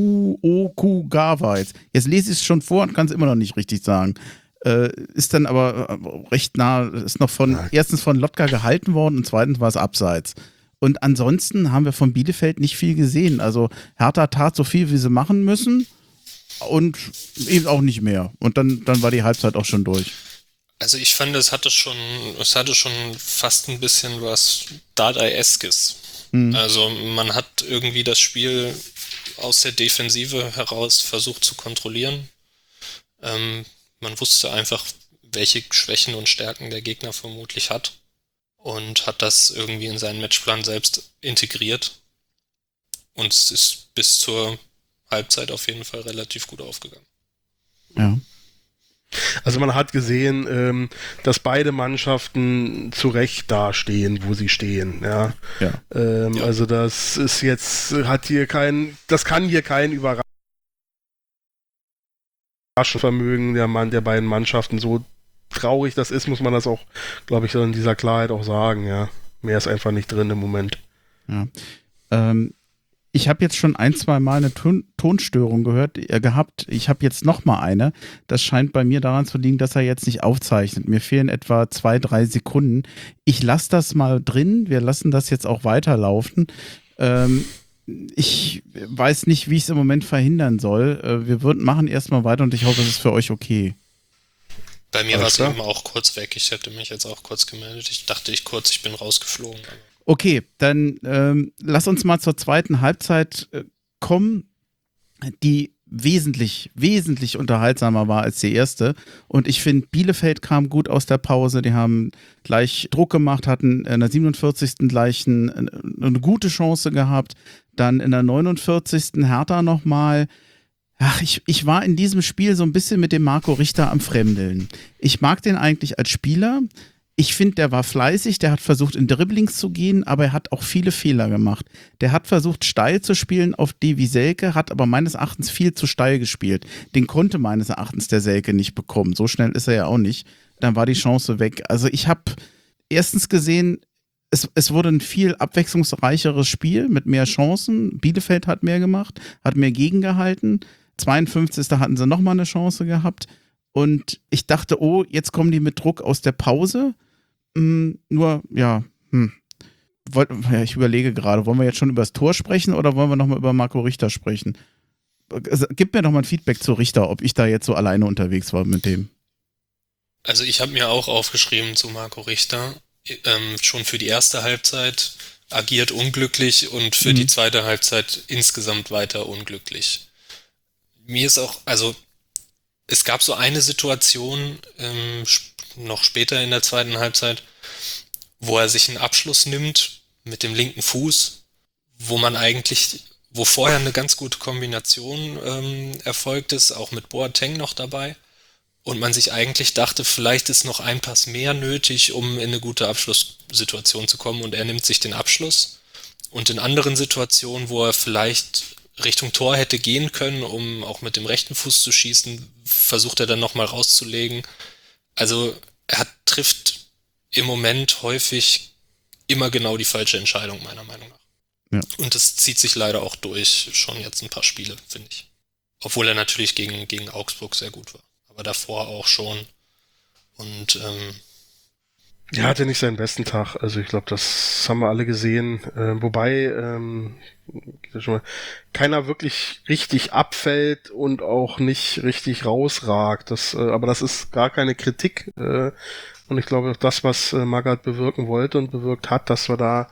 Uokugawa jetzt. Jetzt lese ich es schon vor und kann es immer noch nicht richtig sagen. Äh, ist dann aber recht nah, ist noch von, erstens von Lotka gehalten worden und zweitens war es abseits. Und ansonsten haben wir von Bielefeld nicht viel gesehen. Also Hertha tat so viel, wie sie machen müssen. Und eben auch nicht mehr. Und dann, dann war die Halbzeit auch schon durch. Also ich fand, es hatte schon, es hatte schon fast ein bisschen was Dardai-eskes. Mhm. Also man hat irgendwie das Spiel aus der Defensive heraus versucht zu kontrollieren. Ähm, man wusste einfach, welche Schwächen und Stärken der Gegner vermutlich hat. Und hat das irgendwie in seinen Matchplan selbst integriert. Und es ist bis zur Halbzeit auf jeden Fall relativ gut aufgegangen. Ja. Also man hat gesehen, ähm, dass beide Mannschaften zu Recht dastehen, wo sie stehen. Ja. Ja. Ähm, ja. Also das ist jetzt, hat hier kein, das kann hier kein Überraschungsvermögen der, Mann, der beiden Mannschaften. So traurig das ist, muss man das auch, glaube ich, so in dieser Klarheit auch sagen. Ja. Mehr ist einfach nicht drin im Moment. Ja. Ähm, Ich habe jetzt schon ein, zwei Mal eine Ton- Tonstörung gehört, äh, gehabt. Ich habe jetzt noch mal eine. Das scheint bei mir daran zu liegen, dass er jetzt nicht aufzeichnet. Mir fehlen etwa zwei, drei Sekunden. Ich lasse das mal drin. Wir lassen das jetzt auch weiterlaufen. Ähm, ich weiß nicht, wie ich es im Moment verhindern soll. Äh, wir würden machen erstmal weiter und ich hoffe, es ist für euch okay. Bei mir war es eben auch kurz weg. Ich hätte mich jetzt auch kurz gemeldet. Ich dachte ich kurz, ich bin rausgeflogen. Aber okay, dann ähm, lass uns mal zur zweiten Halbzeit äh, kommen, die wesentlich, wesentlich unterhaltsamer war als die erste. Und ich finde, Bielefeld kam gut aus der Pause. Die haben gleich Druck gemacht, hatten in der siebenundvierzigsten gleich ein, eine gute Chance gehabt. Dann in der neunundvierzigsten Hertha nochmal. Ach, ich, ich war in diesem Spiel so ein bisschen mit dem Marco Richter am Fremdeln. Ich mag den eigentlich als Spieler. Ich finde, der war fleißig, der hat versucht, in Dribblings zu gehen, aber er hat auch viele Fehler gemacht. Der hat versucht, steil zu spielen auf Davy Selke, hat aber meines Erachtens viel zu steil gespielt. Den konnte meines Erachtens der Selke nicht bekommen. So schnell ist er ja auch nicht. Dann war die Chance weg. Also ich habe erstens gesehen, es, es wurde ein viel abwechslungsreicheres Spiel mit mehr Chancen. Bielefeld hat mehr gemacht, hat mehr gegengehalten. zweiundfünfzigsten hatten sie nochmal eine Chance gehabt. Und ich dachte, oh, jetzt kommen die mit Druck aus der Pause. Hm, nur, ja, hm. Wollt, ja, ich überlege gerade, wollen wir jetzt schon über das Tor sprechen oder wollen wir nochmal über Marco Richter sprechen? Also, gib mir doch mal ein Feedback zu Richter, ob ich da jetzt so alleine unterwegs war mit dem. Also ich habe mir auch aufgeschrieben zu Marco Richter, ähm, schon für die erste Halbzeit agiert unglücklich und für mhm. die zweite Halbzeit insgesamt weiter unglücklich. Mir ist auch, also es gab so eine Situation, ähm, noch später in der zweiten Halbzeit, wo er sich einen Abschluss nimmt mit dem linken Fuß, wo man eigentlich, wo vorher eine ganz gute Kombination ähm, erfolgt ist, auch mit Boateng noch dabei, und man sich eigentlich dachte, vielleicht ist noch ein Pass mehr nötig, um in eine gute Abschlusssituation zu kommen, und er nimmt sich den Abschluss. Und in anderen Situationen, wo er vielleicht Richtung Tor hätte gehen können, um auch mit dem rechten Fuß zu schießen, versucht er dann nochmal rauszulegen. Also er hat, trifft im Moment häufig immer genau die falsche Entscheidung, meiner Meinung nach. Ja. Und das zieht sich leider auch durch, schon jetzt ein paar Spiele, finde ich. Obwohl er natürlich gegen, gegen Augsburg sehr gut war. Aber davor auch schon. Und ähm, Ja, hatte nicht seinen besten Tag. Also ich glaube, das haben wir alle gesehen. Äh, wobei ähm, schon mal, keiner wirklich richtig abfällt und auch nicht richtig rausragt. Das, äh, aber das ist gar keine Kritik. Äh, und ich glaube, das, was äh, Magath bewirken wollte und bewirkt hat, dass wir da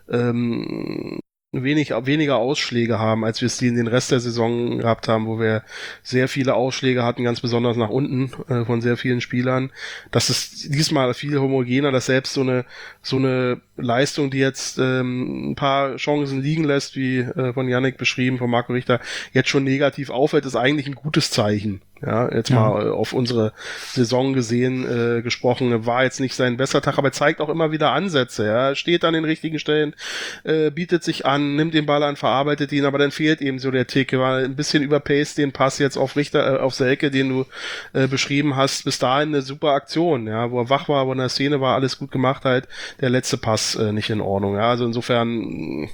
ähm, wenig, weniger Ausschläge haben, als wir es die in den Rest der Saison gehabt haben, wo wir sehr viele Ausschläge hatten, ganz besonders nach unten äh, von sehr vielen Spielern. Das ist diesmal viel homogener, dass selbst so eine so eine Leistung, die jetzt ähm, ein paar Chancen liegen lässt, wie äh, von Yannick beschrieben, von Marco Richter, jetzt schon negativ auffällt, ist eigentlich ein gutes Zeichen. Ja, jetzt ja. mal äh, auf unsere Saison gesehen, äh, gesprochen, war jetzt nicht sein bester Tag, aber zeigt auch immer wieder Ansätze, ja, steht an den richtigen Stellen, äh, bietet sich an, nimmt den Ball an, verarbeitet ihn, aber dann fehlt eben so der Tick, war ein bisschen überpaced den Pass jetzt auf Richter, äh, auf Selke, den du äh, beschrieben hast, bis dahin eine super Aktion, ja, wo er wach war, wo in der Szene war, alles gut gemacht halt, der letzte Pass äh, nicht in Ordnung, ja, also insofern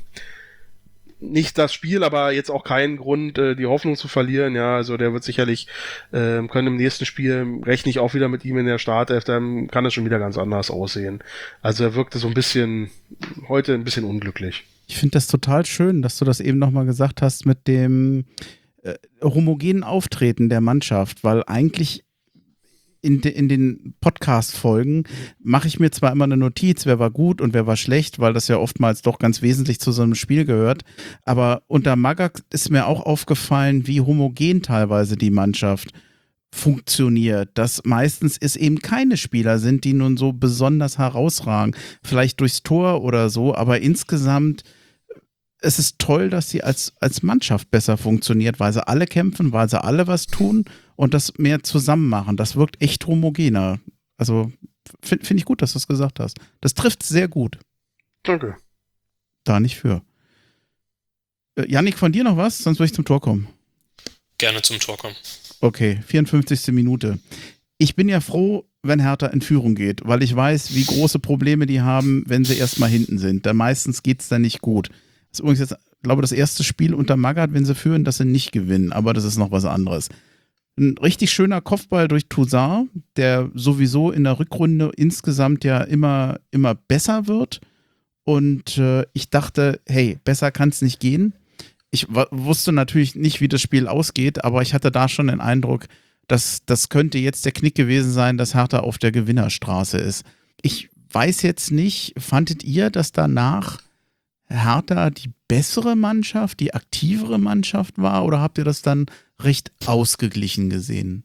nicht das Spiel, aber jetzt auch keinen Grund, äh, die Hoffnung zu verlieren. Ja, also der wird sicherlich, äh, können im nächsten Spiel, rechne ich auch wieder mit ihm in der Startelf, dann kann es schon wieder ganz anders aussehen. Also er wirkte so ein bisschen, heute ein bisschen unglücklich. Ich finde das total schön, dass du das eben nochmal gesagt hast mit dem äh, homogenen Auftreten der Mannschaft, weil eigentlich In, de, in den Podcast-Folgen mache ich mir zwar immer eine Notiz, wer war gut und wer war schlecht, weil das ja oftmals doch ganz wesentlich zu so einem Spiel gehört, aber unter Magath ist mir auch aufgefallen, wie homogen teilweise die Mannschaft funktioniert, dass meistens es eben keine Spieler sind, die nun so besonders herausragen, vielleicht durchs Tor oder so, aber insgesamt es ist toll, dass sie als, als Mannschaft besser funktioniert, weil sie alle kämpfen, weil sie alle was tun und das mehr zusammen machen. Das wirkt echt homogener. Also finde find ich gut, dass du es gesagt hast. Das trifft sehr gut. Danke. Da nicht für. Äh, Yannick, von dir noch was? Sonst würde ich zum Tor kommen. Gerne zum Tor kommen. Okay, vierundfünfzigste Minute. Ich bin ja froh, wenn Hertha in Führung geht, weil ich weiß, wie große Probleme die haben, wenn sie erstmal hinten sind. Da meistens geht es dann nicht gut. Das ist übrigens jetzt, glaube ich, das erste Spiel unter Magath, wenn sie führen, dass sie nicht gewinnen, aber das ist noch was anderes. Ein richtig schöner Kopfball durch Toussaint, der sowieso in der Rückrunde insgesamt ja immer, immer besser wird. Und äh, ich dachte, hey, besser kann es nicht gehen. Ich w- wusste natürlich nicht, wie das Spiel ausgeht, aber ich hatte da schon den Eindruck, dass das könnte jetzt der Knick gewesen sein, dass Hertha auf der Gewinnerstraße ist. Ich weiß jetzt nicht, fandet ihr, dass danach Hertha die bessere Mannschaft, die aktivere Mannschaft war, oder habt ihr das dann recht ausgeglichen gesehen?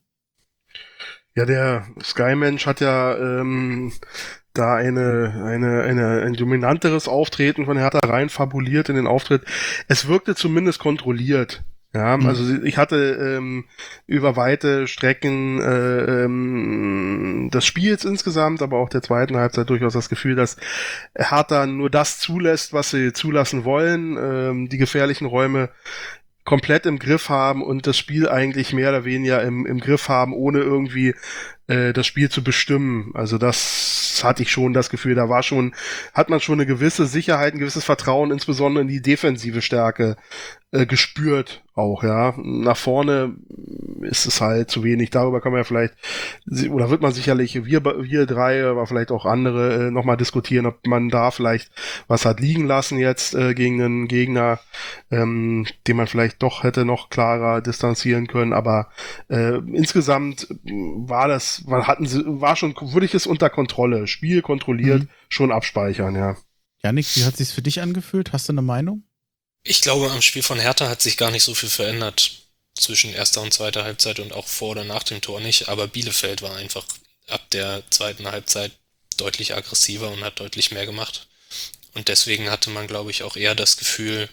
Ja, der Sky-Mensch hat ja ähm, da eine, eine, eine, ein dominanteres Auftreten von Hertha rein fabuliert in den Auftritt. Es wirkte zumindest kontrolliert. Ja, mhm. Also ich hatte ähm, über weite Strecken äh, ähm, des Spiels insgesamt, aber auch der zweiten Halbzeit durchaus das Gefühl, dass Hertha nur das zulässt, was sie zulassen wollen, ähm, die gefährlichen Räume komplett im Griff haben und das Spiel eigentlich mehr oder weniger im, im Griff haben, ohne irgendwie äh, das Spiel zu bestimmen. Also das hatte ich schon das Gefühl, da war schon, hat man schon eine gewisse Sicherheit, ein gewisses Vertrauen, insbesondere in die defensive Stärke äh, gespürt auch, ja. Nach vorne ist es halt zu wenig. Darüber kann man ja vielleicht, oder wird man sicherlich, wir, wir drei, aber vielleicht auch andere, äh, nochmal diskutieren, ob man da vielleicht was hat liegen lassen jetzt äh, gegen einen Gegner, ähm, den man vielleicht doch hätte noch klarer distanzieren können. Aber äh, insgesamt war das, war, hatten sie, war schon, würde ich es unter Kontrolle, Spiel kontrolliert, mhm. schon abspeichern, ja. Yannick, wie hat sich's für dich angefühlt? Hast du eine Meinung? Ich glaube, am Spiel von Hertha hat sich gar nicht so viel verändert zwischen erster und zweiter Halbzeit und auch vor oder nach dem Tor nicht, aber Bielefeld war einfach ab der zweiten Halbzeit deutlich aggressiver und hat deutlich mehr gemacht. Und deswegen hatte man, glaube ich, auch eher das Gefühl,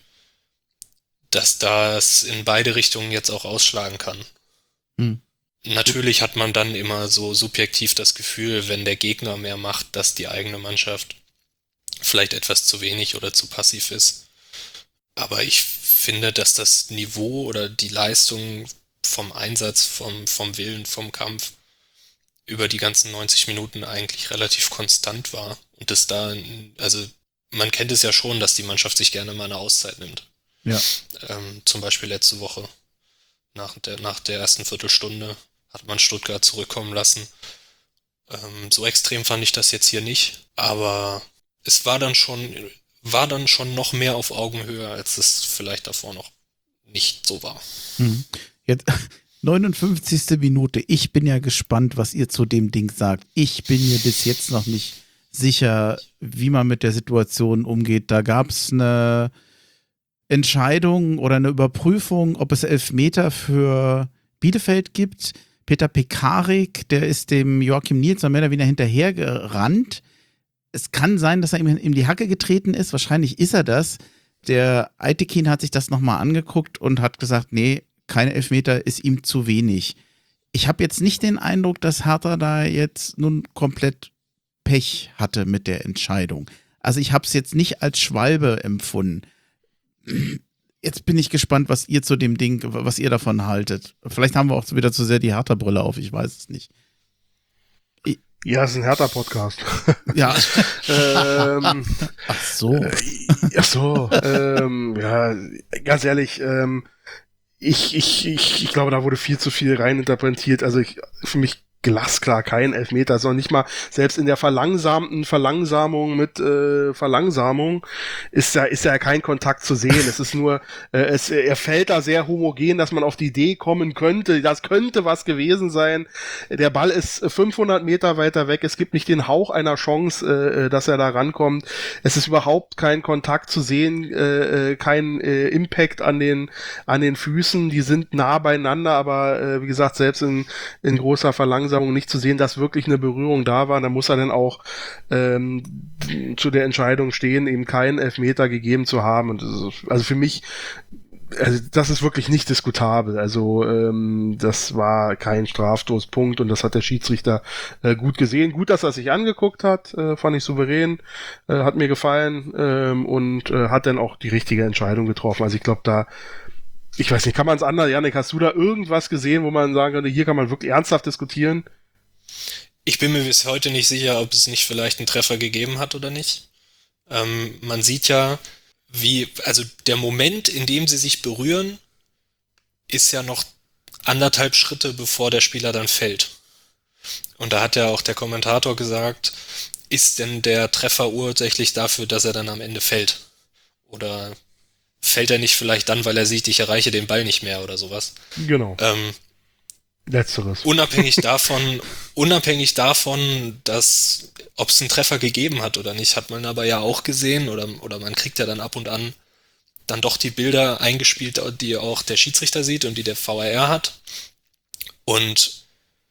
dass das in beide Richtungen jetzt auch ausschlagen kann. Hm. Natürlich hat man dann immer so subjektiv das Gefühl, wenn der Gegner mehr macht, dass die eigene Mannschaft vielleicht etwas zu wenig oder zu passiv ist. Aber ich finde, dass das Niveau oder die Leistung vom Einsatz, vom, vom Willen, vom Kampf über die ganzen neunzig Minuten eigentlich relativ konstant war. Und das da, also man kennt es ja schon, dass die Mannschaft sich gerne mal eine Auszeit nimmt. Ja. Ähm, zum Beispiel letzte Woche, nach der, nach der ersten Viertelstunde, hat man Stuttgart zurückkommen lassen. Ähm, so extrem fand ich das jetzt hier nicht, aber es war dann schon, war dann schon noch mehr auf Augenhöhe, als es vielleicht davor noch nicht so war. Hm. Jetzt neunundfünfzigste Minute. Ich bin ja gespannt, was ihr zu dem Ding sagt. Ich bin mir bis jetzt noch nicht sicher, wie man mit der Situation umgeht. Da gab es eine Entscheidung oder eine Überprüfung, ob es Elfmeter für Bielefeld gibt. Peter Pekarik, der ist dem Joachim Niels mehr oder weniger hinterhergerannt. Es kann sein, dass er ihm in die Hacke getreten ist. Wahrscheinlich ist er das. Der Eitekin hat sich das nochmal angeguckt und hat gesagt, nee, keine Elfmeter ist ihm zu wenig. Ich habe jetzt nicht den Eindruck, dass Hertha da jetzt nun komplett Pech hatte mit der Entscheidung. Also ich habe es jetzt nicht als Schwalbe empfunden. Jetzt bin ich gespannt, was ihr zu dem Ding, was ihr davon haltet. Vielleicht haben wir auch wieder zu sehr die Hertha-Brille auf, ich weiß es nicht. Ich ja, es ist ein Hertha-Podcast. Ja. ähm, ach so. Äh, ach so. ähm, ja, ganz ehrlich, ähm, ich, ich, ich, ich glaube, da wurde viel zu viel reininterpretiert. Also ich, für mich glasklar kein Elfmeter, sondern nicht mal, selbst in der verlangsamten Verlangsamung mit äh, Verlangsamung ist ja ist ja kein Kontakt zu sehen. Es ist nur, äh, es er fällt da sehr homogen, dass man auf die Idee kommen könnte, das könnte was gewesen sein. Der Ball ist fünfhundert Meter weiter weg, es gibt nicht den Hauch einer Chance, äh, dass er da rankommt. Es ist überhaupt kein Kontakt zu sehen, äh, kein äh, Impact an den an den Füßen, die sind nah beieinander, aber äh, wie gesagt, selbst in, in großer Verlangsamung nicht zu sehen, dass wirklich eine Berührung da war. Da muss er dann auch ähm, zu der Entscheidung stehen, eben keinen Elfmeter gegeben zu haben. Und das ist, also für mich, also das ist wirklich nicht diskutabel. Also ähm, das war kein Strafstoßpunkt und das hat der Schiedsrichter äh, gut gesehen. Gut, dass er sich angeguckt hat, äh, fand ich souverän, äh, hat mir gefallen ähm, und äh, hat dann auch die richtige Entscheidung getroffen. Also ich glaube, da Ich weiß nicht, kann man es anders? Janik, hast du da irgendwas gesehen, wo man sagen könnte, hier kann man wirklich ernsthaft diskutieren? Ich bin mir bis heute nicht sicher, ob es nicht vielleicht einen Treffer gegeben hat oder nicht. Ähm, man sieht ja, wie, also der Moment, in dem sie sich berühren, ist ja noch anderthalb Schritte, bevor der Spieler dann fällt. Und da hat ja auch der Kommentator gesagt, ist denn der Treffer ursächlich dafür, dass er dann am Ende fällt? Oder fällt er nicht vielleicht dann, weil er sieht, ich erreiche den Ball nicht mehr oder sowas. Genau. Ähm, Letzteres. Unabhängig davon, unabhängig davon, dass, ob es einen Treffer gegeben hat oder nicht, hat man aber ja auch gesehen oder, oder man kriegt ja dann ab und an dann doch die Bilder eingespielt, die auch der Schiedsrichter sieht und die der V A R hat. Und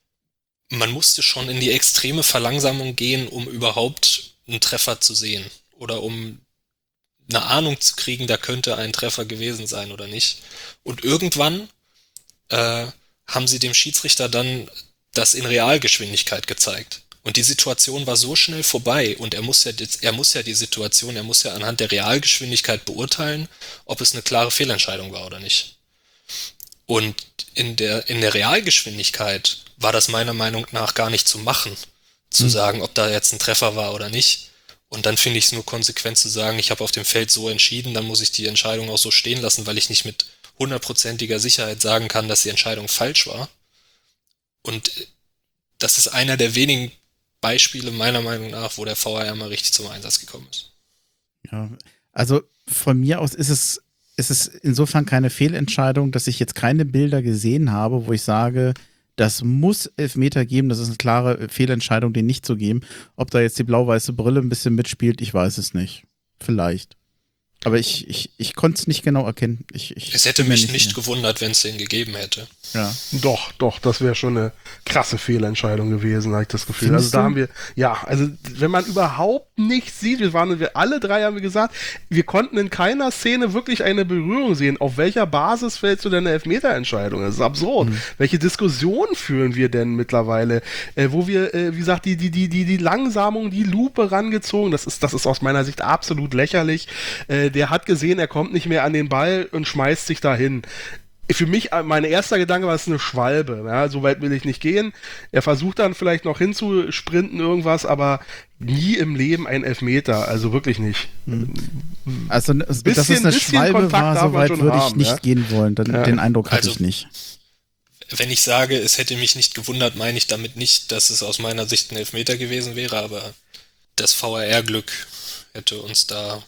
man musste schon in die extreme Verlangsamung gehen, um überhaupt einen Treffer zu sehen oder um eine Ahnung zu kriegen, da könnte ein Treffer gewesen sein oder nicht. Und irgendwann äh, haben sie dem Schiedsrichter dann das in Realgeschwindigkeit gezeigt. Und die Situation war so schnell vorbei und er muss ja, er muss ja die Situation, er muss ja anhand der Realgeschwindigkeit beurteilen, ob es eine klare Fehlentscheidung war oder nicht. Und in der, in der Realgeschwindigkeit war das meiner Meinung nach gar nicht zu machen, zu mhm. sagen, ob da jetzt ein Treffer war oder nicht. Und dann finde ich es nur konsequent zu sagen, ich habe auf dem Feld so entschieden, dann muss ich die Entscheidung auch so stehen lassen, weil ich nicht mit hundertprozentiger Sicherheit sagen kann, dass die Entscheidung falsch war. Und das ist einer der wenigen Beispiele meiner Meinung nach, wo der V A R mal richtig zum Einsatz gekommen ist. Ja, also von mir aus ist es, ist es insofern keine Fehlentscheidung, dass ich jetzt keine Bilder gesehen habe, wo ich sage, das muss Elfmeter geben, das ist eine klare Fehlentscheidung, den nicht zu geben. Ob da jetzt die blau-weiße Brille ein bisschen mitspielt, ich weiß es nicht. Vielleicht. Aber ich, ich, ich konnte es nicht genau erkennen. Ich, ich es hätte mich nicht, nicht gewundert, wenn es den gegeben hätte. Ja. Doch, doch, das wäre schon eine krasse Fehlentscheidung gewesen, habe ich das Gefühl. Findest also da du? haben wir, ja, also wenn man überhaupt nicht sieht, wir waren wir alle drei, haben wir gesagt, wir konnten in keiner Szene wirklich eine Berührung sehen. Auf welcher Basis fällst du denn eine Elfmeterentscheidung? Das ist absurd. Mhm. Welche Diskussion führen wir denn mittlerweile? Äh, wo wir, äh, wie gesagt, die, die, die, die, die Langsamung, die Lupe rangezogen, das ist, das ist aus meiner Sicht absolut lächerlich. Äh, der hat gesehen, er kommt nicht mehr an den Ball und schmeißt sich dahin. Für mich, mein erster Gedanke war, es ist eine Schwalbe. Ja, so weit will ich nicht gehen. Er versucht dann vielleicht noch hinzusprinten irgendwas, aber nie im Leben ein Elfmeter. Also wirklich nicht. Also, dass es eine Schwalbe war, so weit würde ich nicht ja? gehen wollen. Den, ja. den Eindruck hatte also, ich nicht. wenn ich sage, es hätte mich nicht gewundert, meine ich damit nicht, dass es aus meiner Sicht ein Elfmeter gewesen wäre, aber das V R R-Glück hätte uns da,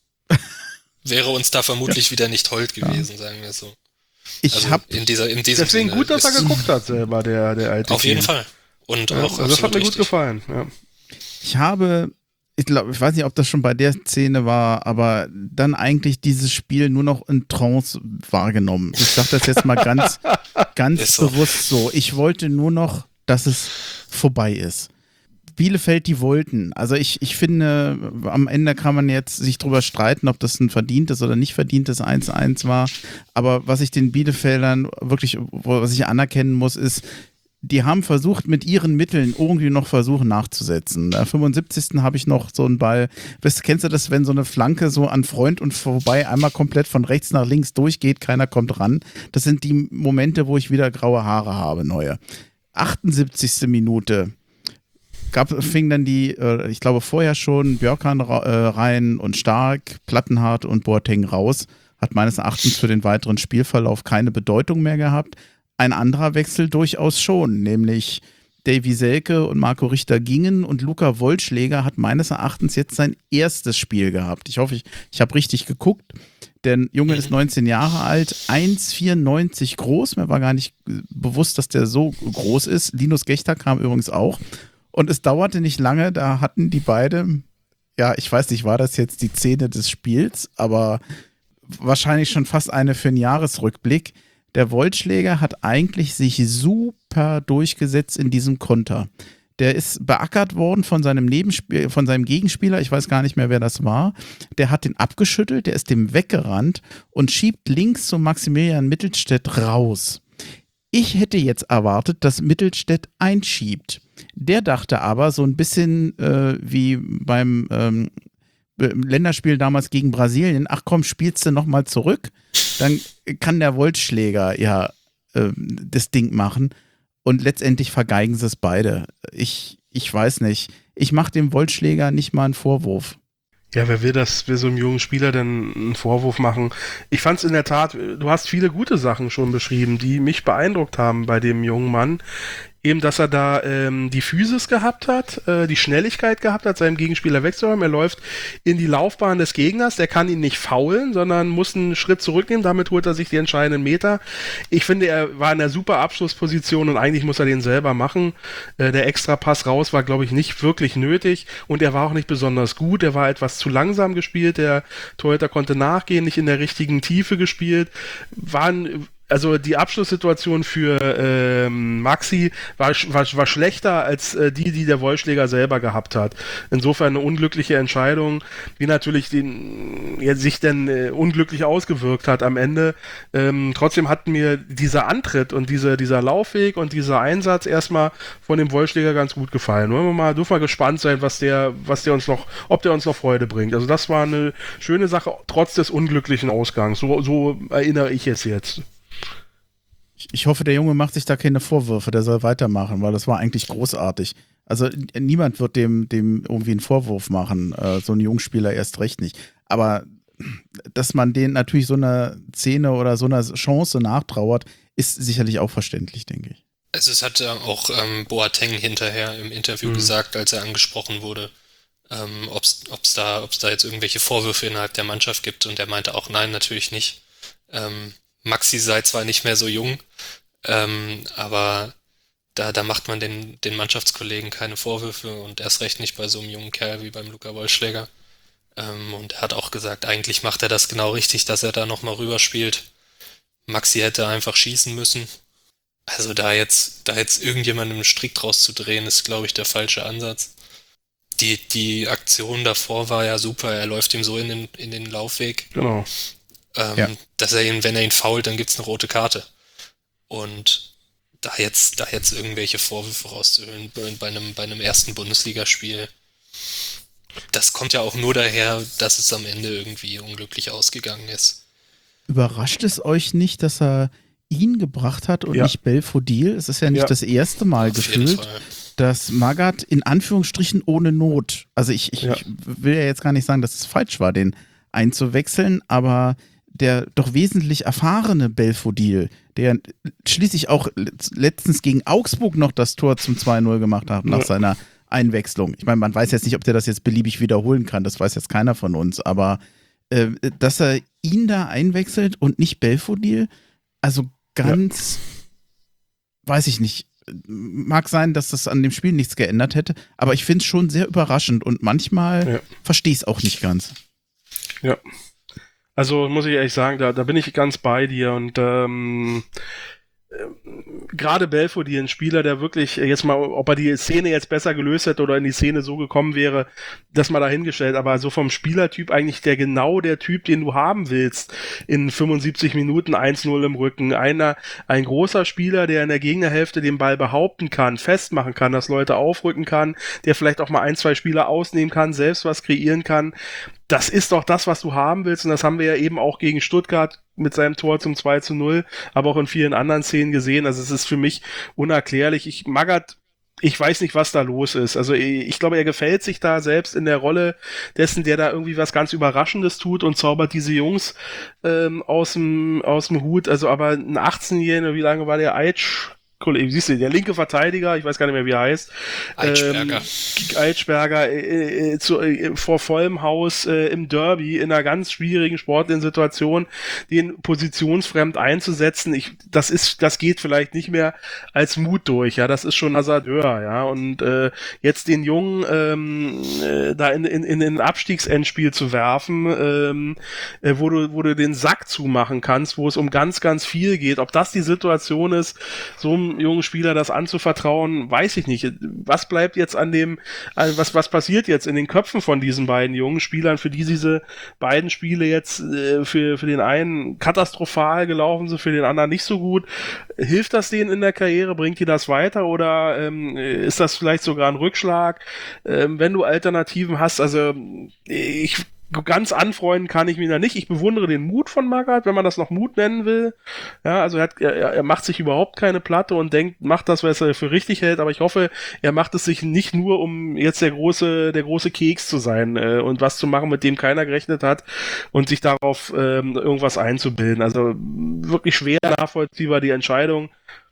wäre uns da vermutlich wieder nicht hold gewesen, ja. sagen wir so. Ich also hab in dieser, in diesem Deswegen Sinne gut, dass er geguckt hat selber, der, der alte Auf jeden Kind. Fall. Und ja, auch also das hat mir richtig. gut gefallen, ja. Ich habe, ich glaube, ich weiß nicht, ob das schon bei der Szene war, aber dann eigentlich dieses Spiel nur noch in Trance wahrgenommen. Ich sage das jetzt mal ganz, ganz so. bewusst so. Ich wollte nur noch, dass es vorbei ist. Bielefeld, die wollten. Also ich, ich finde, am Ende kann man jetzt sich drüber streiten, ob das ein verdientes oder nicht verdientes eins eins war. Aber was ich den Bielefeldern wirklich, was ich anerkennen muss, ist, die haben versucht, mit ihren Mitteln irgendwie noch versuchen nachzusetzen. Am fünfundsiebzigsten habe ich noch so einen Ball. Weißt, kennst du das, wenn so eine Flanke so an Freund und vorbei einmal komplett von rechts nach links durchgeht, keiner kommt ran? Das sind die Momente, wo ich wieder graue Haare habe, neue. achtundsiebzigste Minute. Gab, fing dann die, äh, ich glaube vorher schon, Björkan ra- äh, rein und Stark, Plattenhardt und Boateng raus. Hat meines Erachtens für den weiteren Spielverlauf keine Bedeutung mehr gehabt. Ein anderer Wechsel durchaus schon, nämlich Davy Selke und Marco Richter gingen und Luca Wollschläger hat meines Erachtens jetzt sein erstes Spiel gehabt. Ich hoffe, ich, ich habe richtig geguckt. Der Junge ist neunzehn Jahre alt, eins Komma vierundneunzig groß. Mir war gar nicht bewusst, dass der so groß ist. Linus Gächter kam übrigens auch. Und es dauerte nicht lange, da hatten die beide, ja, ich weiß nicht, war das jetzt die Szene des Spiels, aber wahrscheinlich schon fast eine für einen Jahresrückblick. Der Wollschläger hat eigentlich sich super durchgesetzt in diesem Konter. Der ist beackert worden von seinem Nebenspiel, von seinem Gegenspieler, ich weiß gar nicht mehr, wer das war. Der hat den abgeschüttelt, der ist dem weggerannt und schiebt links zu Maximilian Mittelstädt raus. Ich hätte jetzt erwartet, dass Mittelstädt einschiebt. Der dachte aber so ein bisschen äh, wie beim ähm, Länderspiel damals gegen Brasilien, ach komm, spielst du nochmal zurück, dann kann der Wollschläger ja äh, das Ding machen und letztendlich vergeigen sie es beide. Ich, ich weiß nicht, ich mache dem Wollschläger nicht mal einen Vorwurf. Ja, wer will das, will so einem jungen Spieler denn einen Vorwurf machen? Ich fand es in der Tat, du hast viele gute Sachen schon beschrieben, die mich beeindruckt haben bei dem jungen Mann. Eben, dass er da ähm, die Physis gehabt hat, äh, die Schnelligkeit gehabt hat, seinem Gegenspieler wegzuräumen. Er läuft in die Laufbahn des Gegners, der kann ihn nicht faulen, sondern muss einen Schritt zurücknehmen, damit holt er sich die entscheidenden Meter. Ich finde, er war in einer super Abschlussposition und eigentlich muss er den selber machen. Äh, der Extrapass raus war, glaube ich, nicht wirklich nötig und er war auch nicht besonders gut. Er war etwas zu langsam gespielt, der Torhüter konnte nachgehen, nicht in der richtigen Tiefe gespielt. Waren Also die Abschlusssituation für ähm, Maxi war, war, war schlechter als äh, die, die der Wollschläger selber gehabt hat. Insofern eine unglückliche Entscheidung, die natürlich den, ja, sich dann äh, unglücklich ausgewirkt hat am Ende. Ähm, trotzdem hat mir dieser Antritt und diese, dieser Laufweg und dieser Einsatz erstmal von dem Wollschläger ganz gut gefallen. Wollen wir mal, dürfen wir gespannt sein, was der, was der uns noch, ob der uns noch Freude bringt. Also das war eine schöne Sache, trotz des unglücklichen Ausgangs. So, so erinnere ich es jetzt. Ich hoffe, der Junge macht sich da keine Vorwürfe, der soll weitermachen, weil das war eigentlich großartig. Also niemand wird dem, dem irgendwie einen Vorwurf machen, äh, so ein Jungspieler erst recht nicht. Aber dass man denen natürlich so eine Szene oder so eine Chance nachtrauert, ist sicherlich auch verständlich, denke ich. Also es hat auch ähm, Boateng hinterher im Interview mhm. gesagt, als er angesprochen wurde, ähm, ob es da, ob's da jetzt irgendwelche Vorwürfe innerhalb der Mannschaft gibt und er meinte auch, nein, natürlich nicht. Ähm, Maxi sei zwar nicht mehr so jung, ähm, aber da, da macht man den, den Mannschaftskollegen keine Vorwürfe und erst recht nicht bei so einem jungen Kerl wie beim Luca Wollschläger. Ähm, und er hat auch gesagt, eigentlich macht er das genau richtig, dass er da nochmal rüberspielt. Maxi hätte einfach schießen müssen. Also da jetzt, da jetzt irgendjemandem einen Strick draus zu drehen, ist, glaube ich, der falsche Ansatz. Die, die Aktion davor war ja super, er läuft ihm so in den, in den Laufweg. Genau. Ähm, ja. Dass er ihn, wenn er ihn fault, dann gibt's eine rote Karte. Und da jetzt, da jetzt irgendwelche Vorwürfe rauszuhören bei einem, bei einem ersten Bundesligaspiel, das kommt ja auch nur daher, dass es am Ende irgendwie unglücklich ausgegangen ist. Überrascht es euch nicht, dass er ihn gebracht hat und ja. nicht Belfodil? Es ist ja nicht ja. das erste Mal Auf gefühlt, dass Magath in Anführungsstrichen ohne Not, also ich, ich, ja. ich will ja jetzt gar nicht sagen, dass es falsch war, den einzuwechseln, aber der doch wesentlich erfahrene Belfodil, der schließlich auch letztens gegen Augsburg noch das Tor zum zwei null gemacht hat nach ja. seiner Einwechslung. Ich meine, man weiß jetzt nicht, ob der das jetzt beliebig wiederholen kann, das weiß jetzt keiner von uns, aber äh, dass er ihn da einwechselt und nicht Belfodil, also ganz, ja. weiß ich nicht, mag sein, dass das an dem Spiel nichts geändert hätte, aber ich finde es schon sehr überraschend und manchmal ja. verstehe ich es auch nicht ganz. Ja. Also muss ich ehrlich sagen, da, da bin ich ganz bei dir und ähm, äh, gerade Belfodil, ein Spieler, der wirklich jetzt mal, ob er die Szene jetzt besser gelöst hätte oder in die Szene so gekommen wäre, das mal dahingestellt, aber so vom Spielertyp eigentlich der genau der Typ, den du haben willst in fünfundsiebzig Minuten eins null im Rücken. Einer, ein großer Spieler, der in der Gegnerhälfte den Ball behaupten kann, festmachen kann, dass Leute aufrücken kann, der vielleicht auch mal ein, zwei Spieler ausnehmen kann, selbst was kreieren kann. Das ist doch das, was du haben willst und das haben wir ja eben auch gegen Stuttgart mit seinem Tor zum zwei zu null, aber auch in vielen anderen Szenen gesehen. Also es ist für mich unerklärlich. Ich Magath, ich weiß nicht, was da los ist. Also ich glaube, er gefällt sich da selbst in der Rolle dessen, der da irgendwie was ganz Überraschendes tut und zaubert diese Jungs ähm, aus dem aus dem Hut. Also aber ein achtzehnjähriger, wie lange war der Eitsch? Kollege, siehst du, der linke Verteidiger, ich weiß gar nicht mehr, wie er heißt. Eitschberger. Ähm, Eitschberger äh, äh, zu, äh, vor vollem Haus äh, im Derby in einer ganz schwierigen sportlichen Situation, den positionsfremd einzusetzen. Ich, das ist, das geht vielleicht nicht mehr als Mut durch, ja, das ist schon Hasardeur, ja, und äh, jetzt den Jungen ähm, äh, da in, in, in ein Abstiegsendspiel zu werfen, ähm, äh, wo du, wo du den Sack zumachen kannst, wo es um ganz, ganz viel geht. Ob das die Situation ist, so ein jungen Spieler das anzuvertrauen, weiß ich nicht. Was bleibt jetzt an dem, was, was passiert jetzt in den Köpfen von diesen beiden jungen Spielern, für die diese beiden Spiele jetzt äh, für, für den einen katastrophal gelaufen sind, für den anderen nicht so gut. Hilft das denen in der Karriere? Bringt die das weiter oder ähm, ist das vielleicht sogar ein Rückschlag? Ähm, wenn du Alternativen hast, also ich ganz anfreunden kann ich mich da nicht. Ich bewundere den Mut von Magath, wenn man das noch Mut nennen will. Ja, also er, hat, er, er macht sich überhaupt keine Platte und denkt, macht das, was er für richtig hält, aber ich hoffe, er macht es sich nicht nur, um jetzt der große, der große Keks zu sein äh, und was zu machen, mit dem keiner gerechnet hat und sich darauf ähm, irgendwas einzubilden. Also wirklich schwer nachvollziehbar die Entscheidung.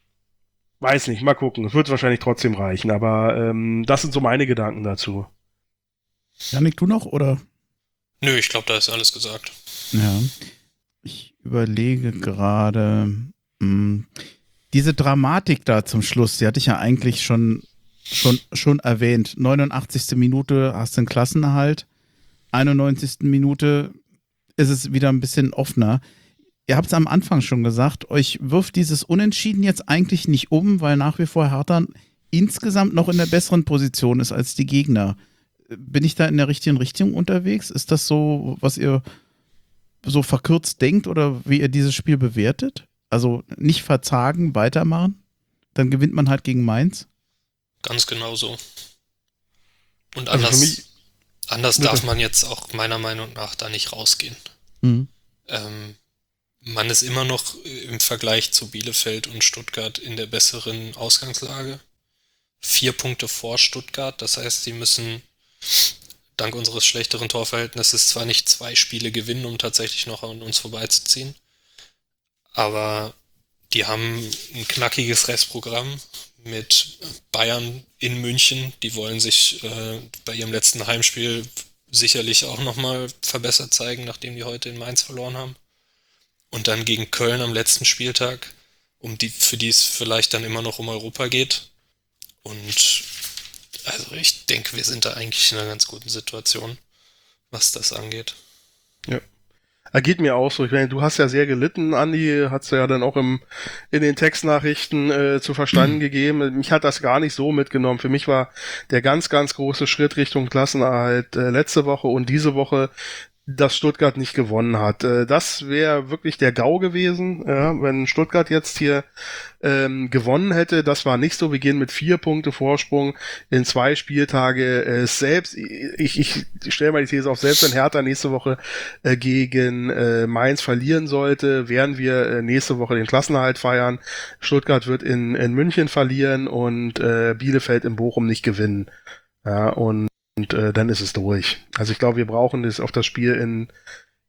Weiß nicht, mal gucken. Es wird wahrscheinlich trotzdem reichen, aber ähm, das sind so meine Gedanken dazu. Janik, du noch, oder? Nö, ich glaube, da ist alles gesagt. Ja, ich überlege gerade, mh, diese Dramatik da zum Schluss, die hatte ich ja eigentlich schon, schon, schon erwähnt. neunundachtzigste Minute hast du einen Klassenerhalt, einundneunzigste Minute ist es wieder ein bisschen offener. Ihr habt es am Anfang schon gesagt, euch wirft dieses Unentschieden jetzt eigentlich nicht um, weil nach wie vor Hertha insgesamt noch in der besseren Position ist als die Gegner. Bin ich da in der richtigen Richtung unterwegs? Ist das so, was ihr so verkürzt denkt oder wie ihr dieses Spiel bewertet? Also nicht verzagen, weitermachen? Dann gewinnt man halt gegen Mainz? Ganz genau so. Und Also anders, für mich, anders darf man jetzt auch meiner Meinung nach da nicht rausgehen. Mhm. Ähm, man ist immer noch im Vergleich zu Bielefeld und Stuttgart in der besseren Ausgangslage. Vier Punkte vor Stuttgart, das heißt, sie müssen dank unseres schlechteren Torverhältnisses zwar nicht zwei Spiele gewinnen, um tatsächlich noch an uns vorbeizuziehen, aber die haben ein knackiges Restprogramm mit Bayern in München. Die wollen sich äh, bei ihrem letzten Heimspiel sicherlich auch nochmal verbessert zeigen, nachdem die heute in Mainz verloren haben. Und dann gegen Köln am letzten Spieltag, um die, für die es vielleicht dann immer noch um Europa geht. Und also ich denke, wir sind da eigentlich in einer ganz guten Situation, was das angeht. Ja. Er geht mir auch so. Ich meine, du hast ja sehr gelitten, Andi, hat's ja dann auch im, in den Textnachrichten äh, zu verstanden gegeben. Mich hat das gar nicht so mitgenommen. Für mich war der ganz, ganz große Schritt Richtung Klassenerhalt äh, letzte Woche und diese Woche, dass Stuttgart nicht gewonnen hat. Äh, das wäre wirklich der GAU gewesen, ja, wenn Stuttgart jetzt hier ähm, gewonnen hätte. Das war nicht so. Wir gehen mit vier Punkte Vorsprung in zwei Spieltage. Äh, selbst, ich, ich stelle mal die These auf, selbst wenn Hertha nächste Woche äh, gegen äh, Mainz verlieren sollte, werden wir äh, nächste Woche den Klassenerhalt feiern. Stuttgart wird in, in München verlieren und äh, Bielefeld in Bochum nicht gewinnen. Ja, und Und äh, dann ist es durch. Also ich glaube, wir brauchen das auf das Spiel in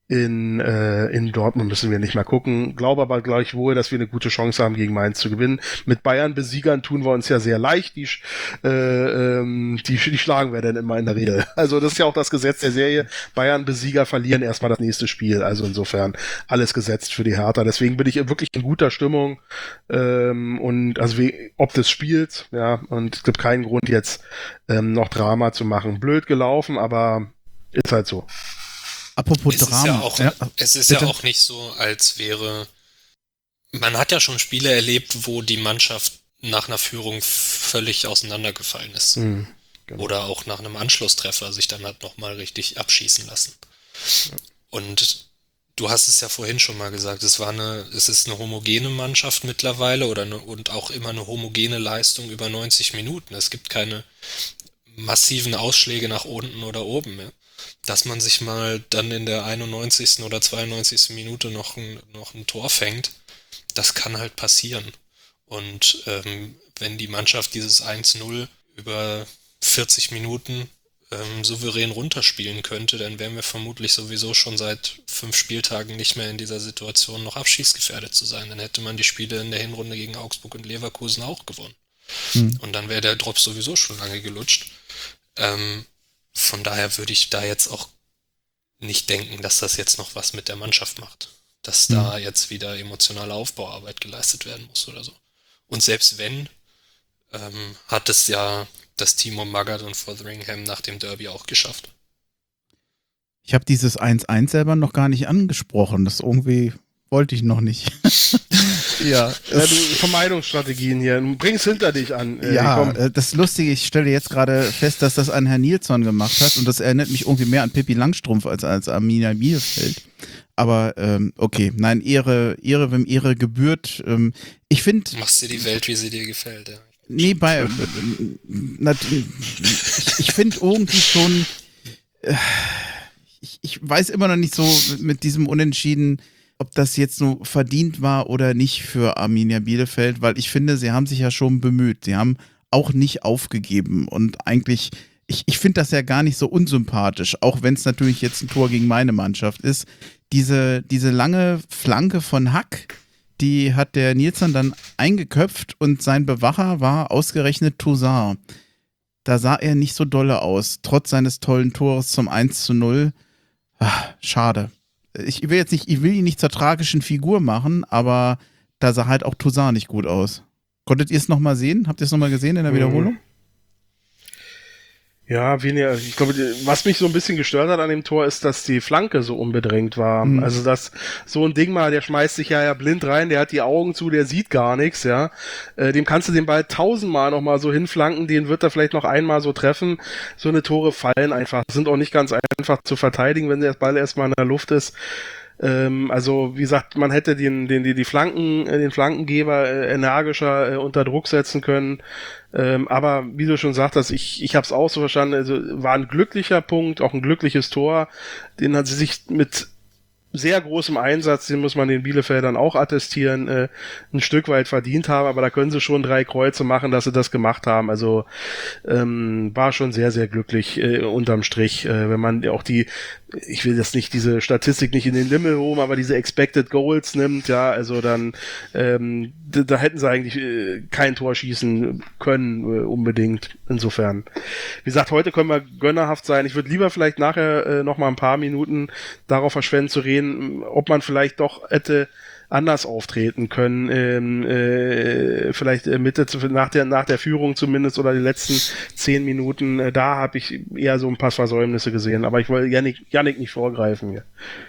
In, äh, in Dortmund müssen wir nicht mehr gucken. Glaube aber gleichwohl, dass wir eine gute Chance haben, gegen Mainz zu gewinnen. Mit Bayern besiegern tun wir uns ja sehr leicht. Die, äh, ähm, die, die schlagen wir dann immer in der Regel. Also das ist ja auch das Gesetz der Serie. Bayern-Besieger verlieren erstmal das nächste Spiel. Also insofern alles gesetzt für die Hertha. Deswegen bin ich wirklich in guter Stimmung. Ähm, und also wie, ob des Spiels, ja, und es gibt keinen Grund jetzt ähm, noch Drama zu machen. Blöd gelaufen, aber ist halt so. Apropos es Drama. Ist ja auch, ja, es ist bitte? ja auch nicht so, als wäre... Man hat ja schon Spiele erlebt, wo die Mannschaft nach einer Führung völlig auseinandergefallen ist. Hm, genau. Oder auch nach einem Anschlusstreffer sich dann halt nochmal richtig abschießen lassen. Ja. Und du hast es ja vorhin schon mal gesagt, es war eine, es ist eine homogene Mannschaft mittlerweile oder eine, und auch immer eine homogene Leistung über neunzig Minuten. Es gibt keine massiven Ausschläge nach unten oder oben mehr. Dass man sich mal dann in der einundneunzigsten oder zweiundneunzigsten Minute noch ein, noch ein Tor fängt, das kann halt passieren. Und ähm, wenn die Mannschaft dieses eins null über vierzig Minuten ähm, souverän runterspielen könnte, dann wären wir vermutlich sowieso schon seit fünf Spieltagen nicht mehr in dieser Situation, noch abschießgefährdet zu sein. Dann hätte man die Spiele in der Hinrunde gegen Augsburg und Leverkusen auch gewonnen. Hm. Und dann wäre der Drop sowieso schon lange gelutscht. Ähm, Von daher würde ich da jetzt auch nicht denken, dass das jetzt noch was mit der Mannschaft macht. Dass mhm. da jetzt wieder emotionale Aufbauarbeit geleistet werden muss oder so. Und selbst wenn, ähm, hat es ja das Team um Magath und Fotheringham nach dem Derby auch geschafft. Ich habe dieses eins eins selber noch gar nicht angesprochen. Das irgendwie wollte ich noch nicht. Ja, ja du, Vermeidungsstrategien hier. Du bringst hinter dich an. Äh, ja, komm. Das Lustige, ich stelle jetzt gerade fest, dass das ein Herr Nilsson gemacht hat und das erinnert mich irgendwie mehr an Pippi Langstrumpf als als Arminia Bielefeld. Aber ähm, okay, nein, Ehre, Ehre, wem Ehre gebührt. Ähm, ich finde... Machst dir die Welt, wie sie dir gefällt, ja. Nee, bei... Äh, ich ich finde irgendwie schon... Äh, ich, ich weiß immer noch nicht so mit diesem Unentschieden, ob das jetzt nur verdient war oder nicht für Arminia Bielefeld, weil ich finde, sie haben sich ja schon bemüht. Sie haben auch nicht aufgegeben und eigentlich, ich, ich finde das ja gar nicht so unsympathisch, auch wenn es natürlich jetzt ein Tor gegen meine Mannschaft ist. Diese, diese lange Flanke von Hack, die hat der Nilsson dann eingeköpft und sein Bewacher war ausgerechnet Toussaint. Da sah er nicht so dolle aus, trotz seines tollen Tores zum eins zu null. Ach, schade. Ich will jetzt nicht, ich will ihn nicht zur tragischen Figur machen, aber da sah halt auch Toussaint nicht gut aus. Konntet ihr es nochmal sehen? Habt ihr es nochmal gesehen in der Wiederholung? Ja, weniger. Ich glaube, was mich so ein bisschen gestört hat an dem Tor ist, dass die Flanke so unbedrängt war. Mhm. Also, dass so ein Ding mal, der schmeißt sich ja, ja blind rein, der hat die Augen zu, der sieht gar nichts, ja. Äh, dem kannst du den Ball tausendmal nochmal so hinflanken, den wird er vielleicht noch einmal so treffen. So eine Tore fallen einfach, sind auch nicht ganz einfach zu verteidigen, wenn der Ball erstmal in der Luft ist. Ähm, also wie gesagt, man hätte den den die, die Flanken den Flankengeber äh, energischer äh, unter Druck setzen können, ähm, aber wie du schon sagtest, ich ich habe es auch so verstanden, also war ein glücklicher Punkt, auch ein glückliches Tor, den hat sie sich mit sehr großem Einsatz, den muss man den Bielefeldern auch attestieren, äh, ein Stück weit verdient haben, aber da können sie schon drei Kreuze machen, dass sie das gemacht haben. Also ähm, war schon sehr, sehr glücklich äh, unterm Strich, äh, wenn man auch die, ich will das nicht, diese Statistik nicht in den Himmel holen, aber diese Expected Goals nimmt, ja, also dann ähm, da, da hätten sie eigentlich äh, kein Tor schießen können, äh, unbedingt. Insofern. Wie gesagt, heute können wir gönnerhaft sein. Ich würde lieber vielleicht nachher äh, noch mal ein paar Minuten darauf verschwenden zu reden, ob man vielleicht doch hätte anders auftreten können, ähm, äh, vielleicht äh, Mitte zu, nach der nach der Führung zumindest oder die letzten zehn Minuten, äh, da habe ich eher so ein paar Versäumnisse gesehen, aber ich wollte Yannick, Yannick nicht vorgreifen hier.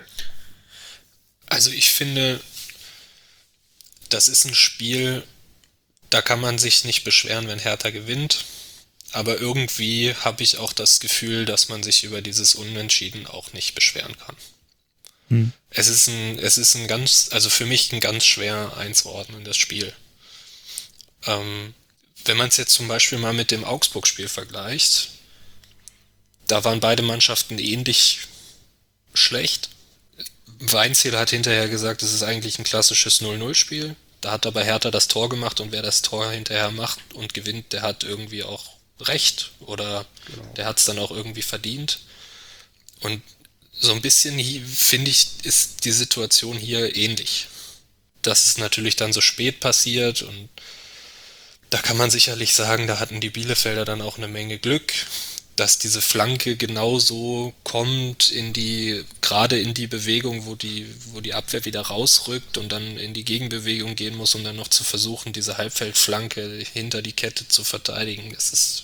Also ich finde, das ist ein Spiel, da kann man sich nicht beschweren, wenn Hertha gewinnt, aber irgendwie habe ich auch das Gefühl, dass man sich über dieses Unentschieden auch nicht beschweren kann. Hm. Es ist ein, es ist ein ganz, also für mich ein ganz schwer einzuordnendes Spiel. Ähm, wenn man es jetzt zum Beispiel mal mit dem Augsburg-Spiel vergleicht, da waren beide Mannschaften ähnlich schlecht. Weinziel hat hinterher gesagt, es ist eigentlich ein klassisches null null Spiel. Da hat aber Hertha das Tor gemacht und wer das Tor hinterher macht und gewinnt, der hat irgendwie auch recht oder genau. Der hat es dann auch irgendwie verdient. Und So ein bisschen, finde ich, ist die Situation hier ähnlich. Dass es natürlich dann so spät passiert und da kann man sicherlich sagen, da hatten die Bielefelder dann auch eine Menge Glück, dass diese Flanke genauso kommt in die, gerade in die Bewegung, wo die, wo die Abwehr wieder rausrückt und dann in die Gegenbewegung gehen muss, um dann noch zu versuchen, diese Halbfeldflanke hinter die Kette zu verteidigen. Das ist,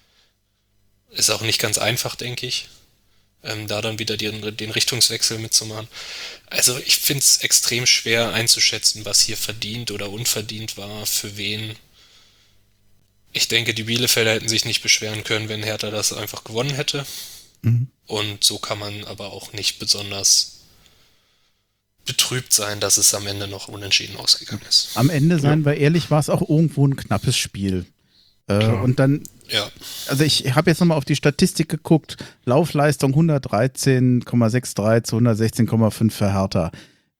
ist auch nicht ganz einfach, denke ich, ähm, da dann wieder den, den Richtungswechsel mitzumachen. Also ich finde es extrem schwer einzuschätzen, was hier verdient oder unverdient war, für wen. Ich denke, die Bielefelder hätten sich nicht beschweren können, wenn Hertha das einfach gewonnen hätte. Mhm. Und so kann man aber auch nicht besonders betrübt sein, dass es am Ende noch unentschieden ausgegangen ist. Am Ende, seien wir ehrlich, war es auch irgendwo ein knappes Spiel. Äh, und dann, ja. Also ich habe jetzt nochmal auf die Statistik geguckt. Laufleistung hundertdreizehn Komma dreiundsechzig zu hundertsechzehn Komma fünf für Hertha.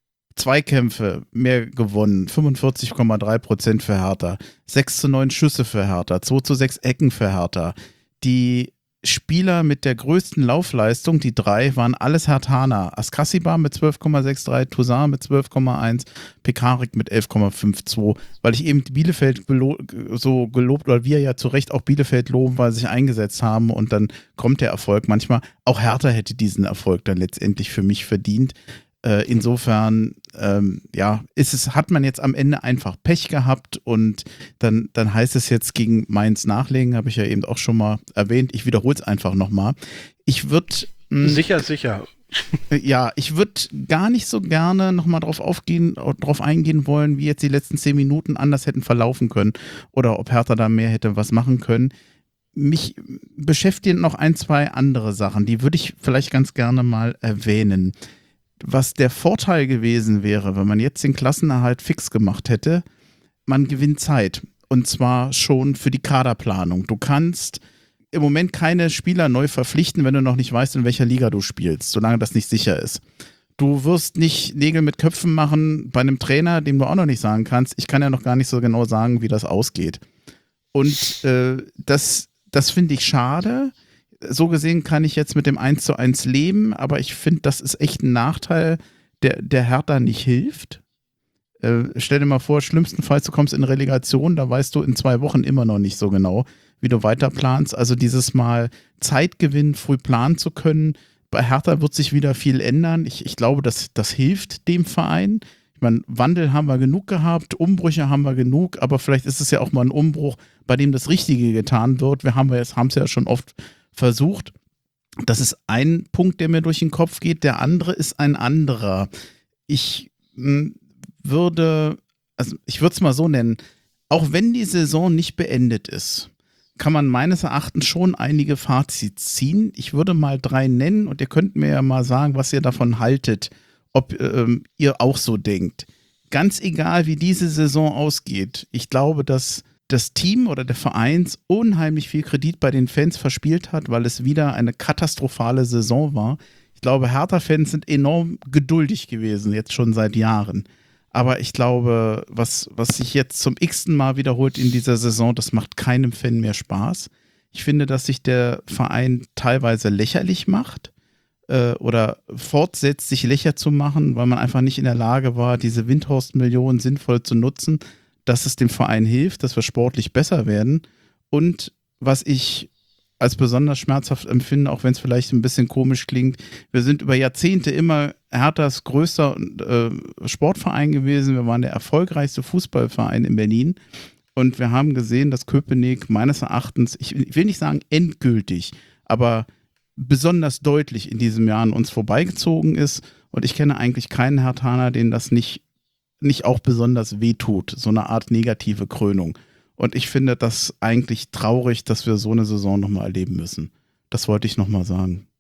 Zweikämpfe mehr gewonnen, fünfundvierzig Komma drei Prozent für Hertha, sechs zu neun Schüsse für Hertha, zwei zu sechs Ecken für Hertha. Die Spieler mit der größten Laufleistung, die drei, waren alles Herthaner. Askasibar mit zwölf Komma dreiundsechzig, Toussaint mit zwölf Komma eins, Pekarik mit elf Komma zweiundfünfzig, weil ich eben Bielefeld gelo- so gelobt, oder wir ja zu Recht auch Bielefeld loben, weil sie sich eingesetzt haben und dann kommt der Erfolg manchmal. Auch Hertha hätte diesen Erfolg dann letztendlich für mich verdient. Äh, insofern, ähm, ja, ist es, hat man jetzt am Ende einfach Pech gehabt und dann, dann heißt es jetzt gegen Mainz nachlegen, habe ich ja eben auch schon mal erwähnt. Ich wiederhole es einfach nochmal. Ich würde... Sicher, sicher. Ja, ich würde gar nicht so gerne nochmal drauf aufgehen, drauf eingehen wollen, wie jetzt die letzten zehn Minuten anders hätten verlaufen können oder ob Hertha da mehr hätte was machen können. Mich beschäftigen noch ein, zwei andere Sachen, die würde ich vielleicht ganz gerne mal erwähnen. Was der Vorteil gewesen wäre, wenn man jetzt den Klassenerhalt fix gemacht hätte, man gewinnt Zeit. Und zwar schon für die Kaderplanung. Du kannst im Moment keine Spieler neu verpflichten, wenn du noch nicht weißt, in welcher Liga du spielst, solange das nicht sicher ist. Du wirst nicht Nägel mit Köpfen machen bei einem Trainer, dem du auch noch nicht sagen kannst, ich kann ja noch gar nicht so genau sagen, wie das ausgeht. Und äh, das, das finde ich schade. So gesehen kann ich jetzt mit dem eins zu eins leben, aber ich finde, das ist echt ein Nachteil, der, der Hertha nicht hilft. Äh, stell dir mal vor, schlimmstenfalls du kommst in Relegation, da weißt du in zwei Wochen immer noch nicht so genau, wie du weiter planst. Also dieses Mal Zeit gewinnen, früh planen zu können. Bei Hertha wird sich wieder viel ändern. Ich, ich glaube, das, das hilft dem Verein. Ich meine, Wandel haben wir genug gehabt, Umbrüche haben wir genug, aber vielleicht ist es ja auch mal ein Umbruch, bei dem das Richtige getan wird. Wir haben es ja schon oft versucht. Das ist ein Punkt, der mir durch den Kopf geht. Der andere ist ein anderer. Ich mh, würde, also ich würde es mal so nennen, auch wenn die Saison nicht beendet ist, kann man meines Erachtens schon einige Fazits ziehen. Ich würde mal drei nennen und ihr könnt mir ja mal sagen, was ihr davon haltet, ob ähm, ihr auch so denkt. Ganz egal, wie diese Saison ausgeht, ich glaube, dass das Team oder der Verein unheimlich viel Kredit bei den Fans verspielt hat, weil es wieder eine katastrophale Saison war. Ich glaube, Hertha-Fans sind enorm geduldig gewesen, jetzt schon seit Jahren. Aber ich glaube, was, was sich jetzt zum x-ten Mal wiederholt in dieser Saison, das macht keinem Fan mehr Spaß. Ich finde, dass sich der Verein teilweise lächerlich macht äh, oder fortsetzt, sich lächer zu machen, weil man einfach nicht in der Lage war, diese Windhorst-Millionen sinnvoll zu nutzen, dass es dem Verein hilft, dass wir sportlich besser werden. Und was ich als besonders schmerzhaft empfinde, auch wenn es vielleicht ein bisschen komisch klingt, wir sind über Jahrzehnte immer Herthas größter äh, Sportverein gewesen. Wir waren der erfolgreichste Fußballverein in Berlin. Und wir haben gesehen, dass Köpenick meines Erachtens, ich, ich will nicht sagen endgültig, aber besonders deutlich in diesem Jahr an uns vorbeigezogen ist. Und ich kenne eigentlich keinen Herthaner, den das nicht nicht auch besonders wehtut, so eine Art negative Krönung. Und ich finde das eigentlich traurig, dass wir so eine Saison nochmal erleben müssen. Das wollte ich nochmal sagen.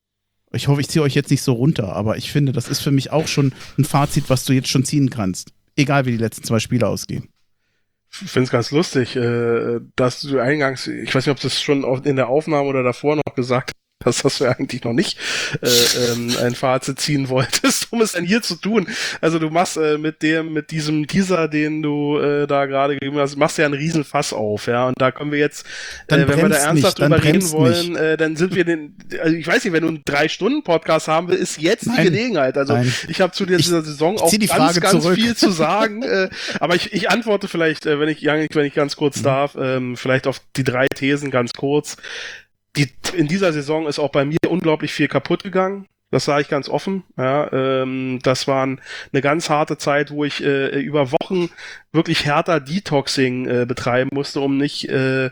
Ich hoffe, ich ziehe euch jetzt nicht so runter, aber ich finde, das ist für mich auch schon ein Fazit, was du jetzt schon ziehen kannst. Egal, wie die letzten zwei Spiele ausgehen. Ich finde es ganz lustig, äh, dass du eingangs, ich weiß nicht, ob du es schon in der Aufnahme oder davor noch gesagt dass das du eigentlich noch nicht äh, ähm, ein Fazit ziehen wolltest, um es denn hier zu tun. Also du machst äh, mit dem, mit diesem Teaser, den du äh, da gerade gegeben hast, machst ja einen Riesenfass auf, ja. Und da können wir jetzt, äh, wenn wir da ernsthaft drüber reden wollen, äh, dann sind wir den, also ich weiß nicht, wenn du einen Drei-Stunden-Podcast haben willst, ist jetzt nein, die Gelegenheit. Also nein. ich habe zu dieser Saison ich, auch ich ganz, ganz zurück. viel zu sagen. äh, aber ich, ich antworte vielleicht, äh, wenn ich, wenn ich ganz kurz mhm. darf, ähm, vielleicht auf die drei Thesen ganz kurz. Die, in dieser Saison ist auch bei mir unglaublich viel kaputt gegangen. Das sage ich ganz offen. Ja, ähm, das war eine ganz harte Zeit, wo ich äh, über Wochen wirklich härter Detoxing äh, betreiben musste, um nicht äh,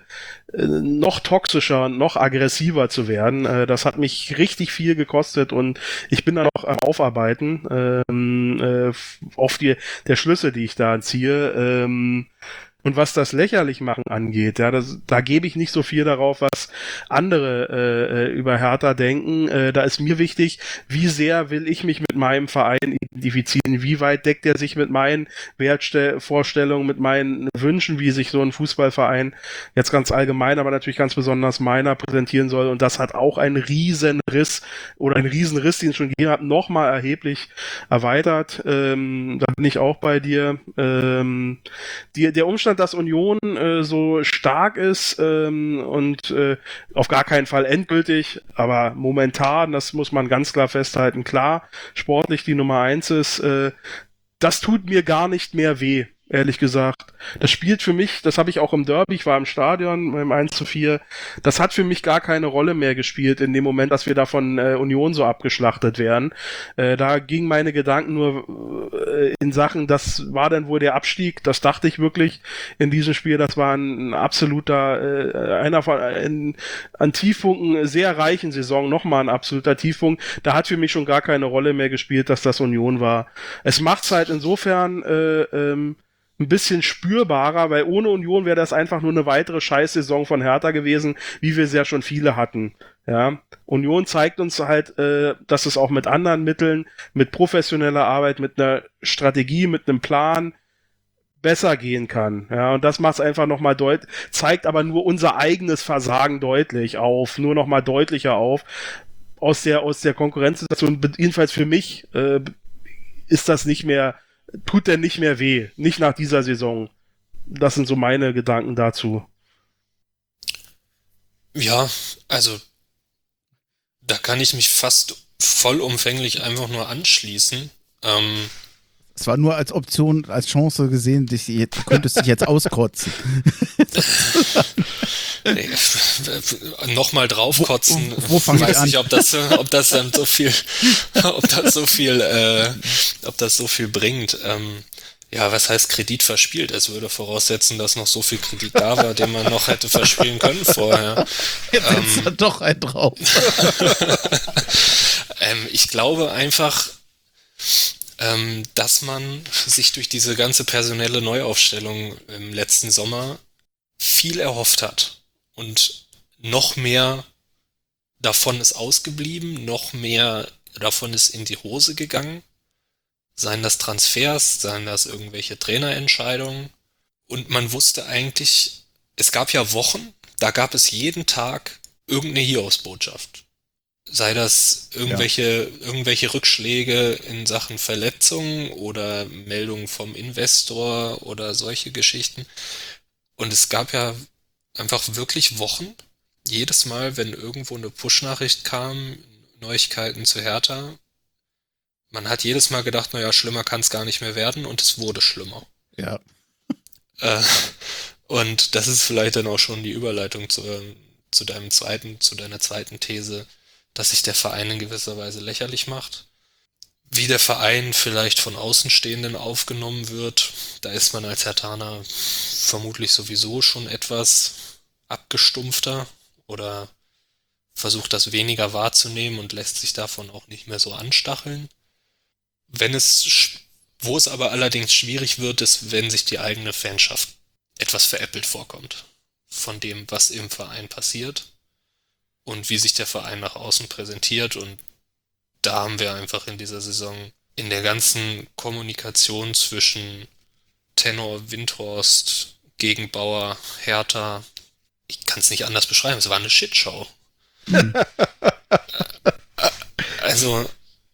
noch toxischer, noch aggressiver zu werden. Äh, das hat mich richtig viel gekostet und ich bin da noch am Aufarbeiten ähm, äh, auf die der Schlüsse, die ich da ziehe. Ähm, Und was das Lächerlichmachen angeht, ja, das, da gebe ich nicht so viel darauf, was andere äh, über Hertha denken. Äh, da ist mir wichtig, wie sehr will ich mich mit meinem Verein identifizieren, wie weit deckt er sich mit meinen Wertvorstellungen, mit meinen Wünschen, wie sich so ein Fußballverein jetzt ganz allgemein, aber natürlich ganz besonders meiner präsentieren soll. Und das hat auch einen riesen Riss oder einen riesen Riss, den es schon gegeben hat, nochmal erheblich erweitert. Ähm, da bin ich auch bei dir. Ähm, die, der Umstand, dass Union äh, so stark ist ähm, und äh, auf gar keinen Fall endgültig, aber momentan, das muss man ganz klar festhalten, klar, sportlich die Nummer eins ist, äh, das tut mir gar nicht mehr weh, ehrlich gesagt. Das spielt für mich, das habe ich auch im Derby, ich war im Stadion beim eins zu vier, das hat für mich gar keine Rolle mehr gespielt in dem Moment, dass wir da von äh, Union so abgeschlachtet werden. Äh, da gingen meine Gedanken nur äh, in Sachen, das war dann wohl der Abstieg, das dachte ich wirklich in diesem Spiel, das war ein, ein absoluter, äh, einer von ein, an Tiefpunkten sehr reichen Saison, nochmal ein absoluter Tiefpunkt. Da hat für mich schon gar keine Rolle mehr gespielt, dass das Union war. Es macht's halt insofern äh, ähm, ein bisschen spürbarer, weil ohne Union wäre das einfach nur eine weitere Scheißsaison von Hertha gewesen, wie wir es ja schon viele hatten. Ja, Union zeigt uns halt, äh, dass es auch mit anderen Mitteln, mit professioneller Arbeit, mit einer Strategie, mit einem Plan besser gehen kann. Ja, und das macht es einfach nochmal deutlich, zeigt aber nur unser eigenes Versagen deutlich auf, nur nochmal deutlicher auf. Aus der, aus der Konkurrenzsituation, jedenfalls für mich, äh, ist das nicht mehr tut denn nicht mehr weh. Nicht nach dieser Saison. Das sind so meine Gedanken dazu. Ja, also da kann ich mich fast vollumfänglich einfach nur anschließen. Ähm, es war nur als Option, als Chance gesehen, dich, du könntest dich jetzt auskotzen. Nee, nochmal draufkotzen. Wo, wo fang ich weiß ich an? nicht, ob das, ob das dann so viel, ob das so viel, äh, ob das so viel bringt. Ähm, ja, was heißt Kredit verspielt? Es würde voraussetzen, dass noch so viel Kredit da war, den man noch hätte verspielen können vorher. Jetzt ähm, ist da doch ein drauf. ähm, ich glaube einfach, ähm, dass man sich durch diese ganze personelle Neuaufstellung im letzten Sommer viel erhofft hat. Und noch mehr davon ist ausgeblieben, noch mehr davon ist in die Hose gegangen. Seien das Transfers, seien das irgendwelche Trainerentscheidungen. Und man wusste eigentlich, es gab ja Wochen, da gab es jeden Tag irgendeine Hiobsbotschaft. Sei das irgendwelche, ja. irgendwelche Rückschläge in Sachen Verletzungen oder Meldungen vom Investor oder solche Geschichten. Und es gab ja einfach wirklich Wochen, jedes Mal, wenn irgendwo eine Push-Nachricht kam, Neuigkeiten zu Hertha, man hat jedes Mal gedacht, naja, schlimmer kann es gar nicht mehr werden und es wurde schlimmer. Ja. Äh, und das ist vielleicht dann auch schon die Überleitung zu, zu deinem zweiten, zu deiner zweiten These, dass sich der Verein in gewisser Weise lächerlich macht. Wie der Verein vielleicht von Außenstehenden aufgenommen wird, da ist man als Herthaner vermutlich sowieso schon etwas abgestumpfter oder versucht das weniger wahrzunehmen und lässt sich davon auch nicht mehr so anstacheln. Wenn es, wo es aber allerdings schwierig wird, ist, wenn sich die eigene Fanschaft etwas veräppelt vorkommt von dem, was im Verein passiert und wie sich der Verein nach außen präsentiert. Und da haben wir einfach in dieser Saison in der ganzen Kommunikation zwischen Tenor, Windhorst, Gegenbauer, Hertha, ich kann es nicht anders beschreiben, es war eine Shitshow. Hm. Also,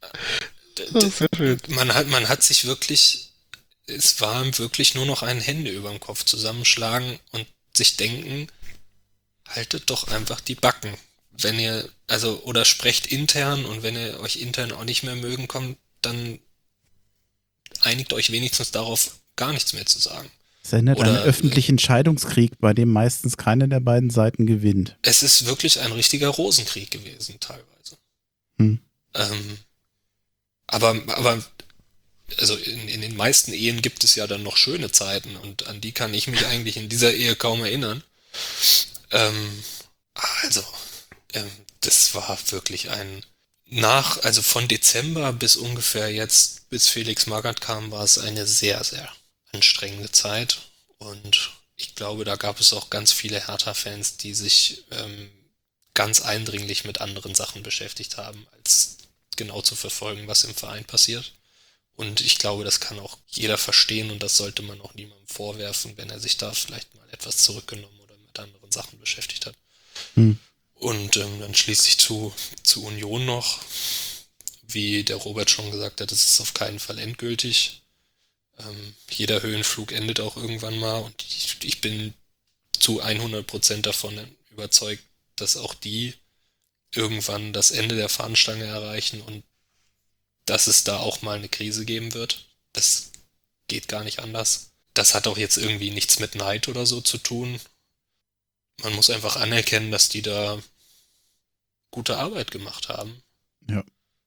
man hat, man hat sich wirklich, es war wirklich nur noch ein Hände über dem Kopf zusammenschlagen und sich denken, haltet doch einfach die Backen. Wenn ihr, also, oder sprecht intern, und wenn ihr euch intern auch nicht mehr mögen kommt, dann einigt euch wenigstens darauf, gar nichts mehr zu sagen. Es erinnert an einen Oder, öffentlichen Scheidungskrieg, bei dem meistens keine der beiden Seiten gewinnt. Es ist wirklich ein richtiger Rosenkrieg gewesen, teilweise. Hm. Ähm, aber, aber, also in, in den meisten Ehen gibt es ja dann noch schöne Zeiten, und an die kann ich mich eigentlich in dieser Ehe kaum erinnern. Ähm, also, ähm, das war wirklich ein, nach, also von Dezember bis ungefähr jetzt, bis Felix Magath kam, war es eine sehr, sehr anstrengende Zeit, und ich glaube, da gab es auch ganz viele Hertha-Fans, die sich ähm, ganz eindringlich mit anderen Sachen beschäftigt haben, als genau zu verfolgen, was im Verein passiert. Und ich glaube, das kann auch jeder verstehen, und das sollte man auch niemandem vorwerfen, wenn er sich da vielleicht mal etwas zurückgenommen oder mit anderen Sachen beschäftigt hat. Hm. Und ähm, dann schließlich zu, zu Union noch, wie der Robert schon gesagt hat, das ist auf keinen Fall endgültig. Ähm, jeder Höhenflug endet auch irgendwann mal, und ich, ich bin zu hundert Prozent davon überzeugt, dass auch die irgendwann das Ende der Fahnenstange erreichen und dass es da auch mal eine Krise geben wird. Das geht gar nicht anders. Das hat auch jetzt irgendwie nichts mit Neid oder so zu tun. Man muss einfach anerkennen, dass die da gute Arbeit gemacht haben. Ja.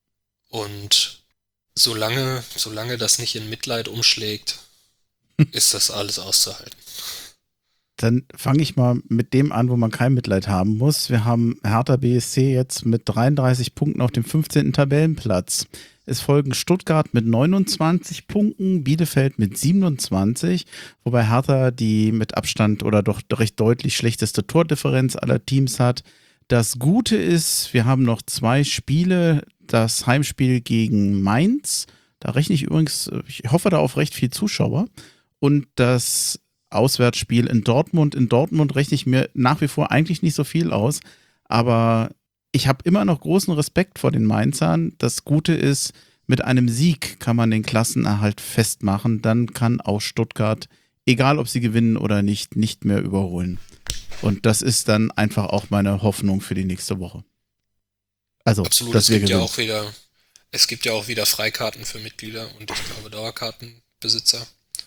Und solange, solange das nicht in Mitleid umschlägt, ist das alles auszuhalten. Dann fange ich mal mit dem an, wo man kein Mitleid haben muss. Wir haben Hertha B S C jetzt mit dreiunddreißig Punkten auf dem fünfzehnten Tabellenplatz. Es folgen Stuttgart mit neunundzwanzig Punkten, Bielefeld mit siebenundzwanzig, wobei Hertha die mit Abstand oder doch recht deutlich schlechteste Tordifferenz aller Teams hat. Das Gute ist, wir haben noch zwei Spiele. Das Heimspiel gegen Mainz, da rechne ich übrigens, ich hoffe da auf recht viel Zuschauer, und das Auswärtsspiel in Dortmund. In Dortmund rechne ich mir nach wie vor eigentlich nicht so viel aus, aber ich habe immer noch großen Respekt vor den Mainzern. Das Gute ist, mit einem Sieg kann man den Klassenerhalt festmachen. Dann kann auch Stuttgart, egal ob sie gewinnen oder nicht, nicht mehr überholen. Und das ist dann einfach auch meine Hoffnung für die nächste Woche. Also, absolut, dass es wir gibt ja gewinnen. auch wieder, es gibt ja auch wieder Freikarten für Mitglieder und ich glaube Dauerkartenbesitzer.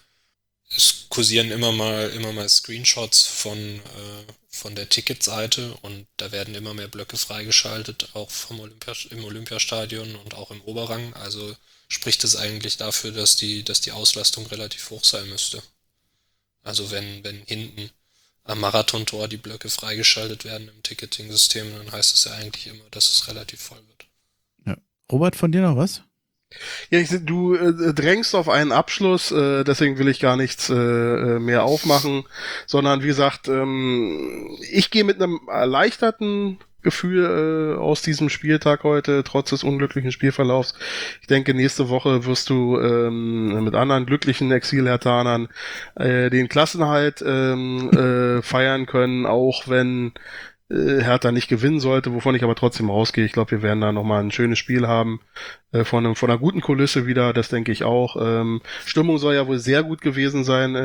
Es kursieren immer mal, immer mal Screenshots von, äh, von der Ticketseite, und da werden immer mehr Blöcke freigeschaltet, auch vom Olympia, im Olympiastadion und auch im Oberrang. Also spricht es eigentlich dafür, dass die, dass die Auslastung relativ hoch sein müsste. Also wenn, wenn hinten am Marathontor die Blöcke freigeschaltet werden im Ticketing-System, dann heißt es ja eigentlich immer, dass es relativ voll wird. Ja. Robert, von dir noch was? Ja, ich, du äh, drängst auf einen Abschluss, äh, deswegen will ich gar nichts äh, mehr aufmachen, sondern wie gesagt, ähm, ich gehe mit einem erleichterten Gefühl äh, aus diesem Spieltag heute, trotz des unglücklichen Spielverlaufs. Ich denke, nächste Woche wirst du ähm, mit anderen glücklichen Exil-Herthanern äh, den Klassenhalt ähm, äh, feiern können, auch wenn äh, Hertha nicht gewinnen sollte, wovon ich aber trotzdem ausgehe. Ich glaube, wir werden da nochmal ein schönes Spiel haben, äh, von, einem, von einer guten Kulisse wieder, das denke ich auch. Ähm, Stimmung soll ja wohl sehr gut gewesen sein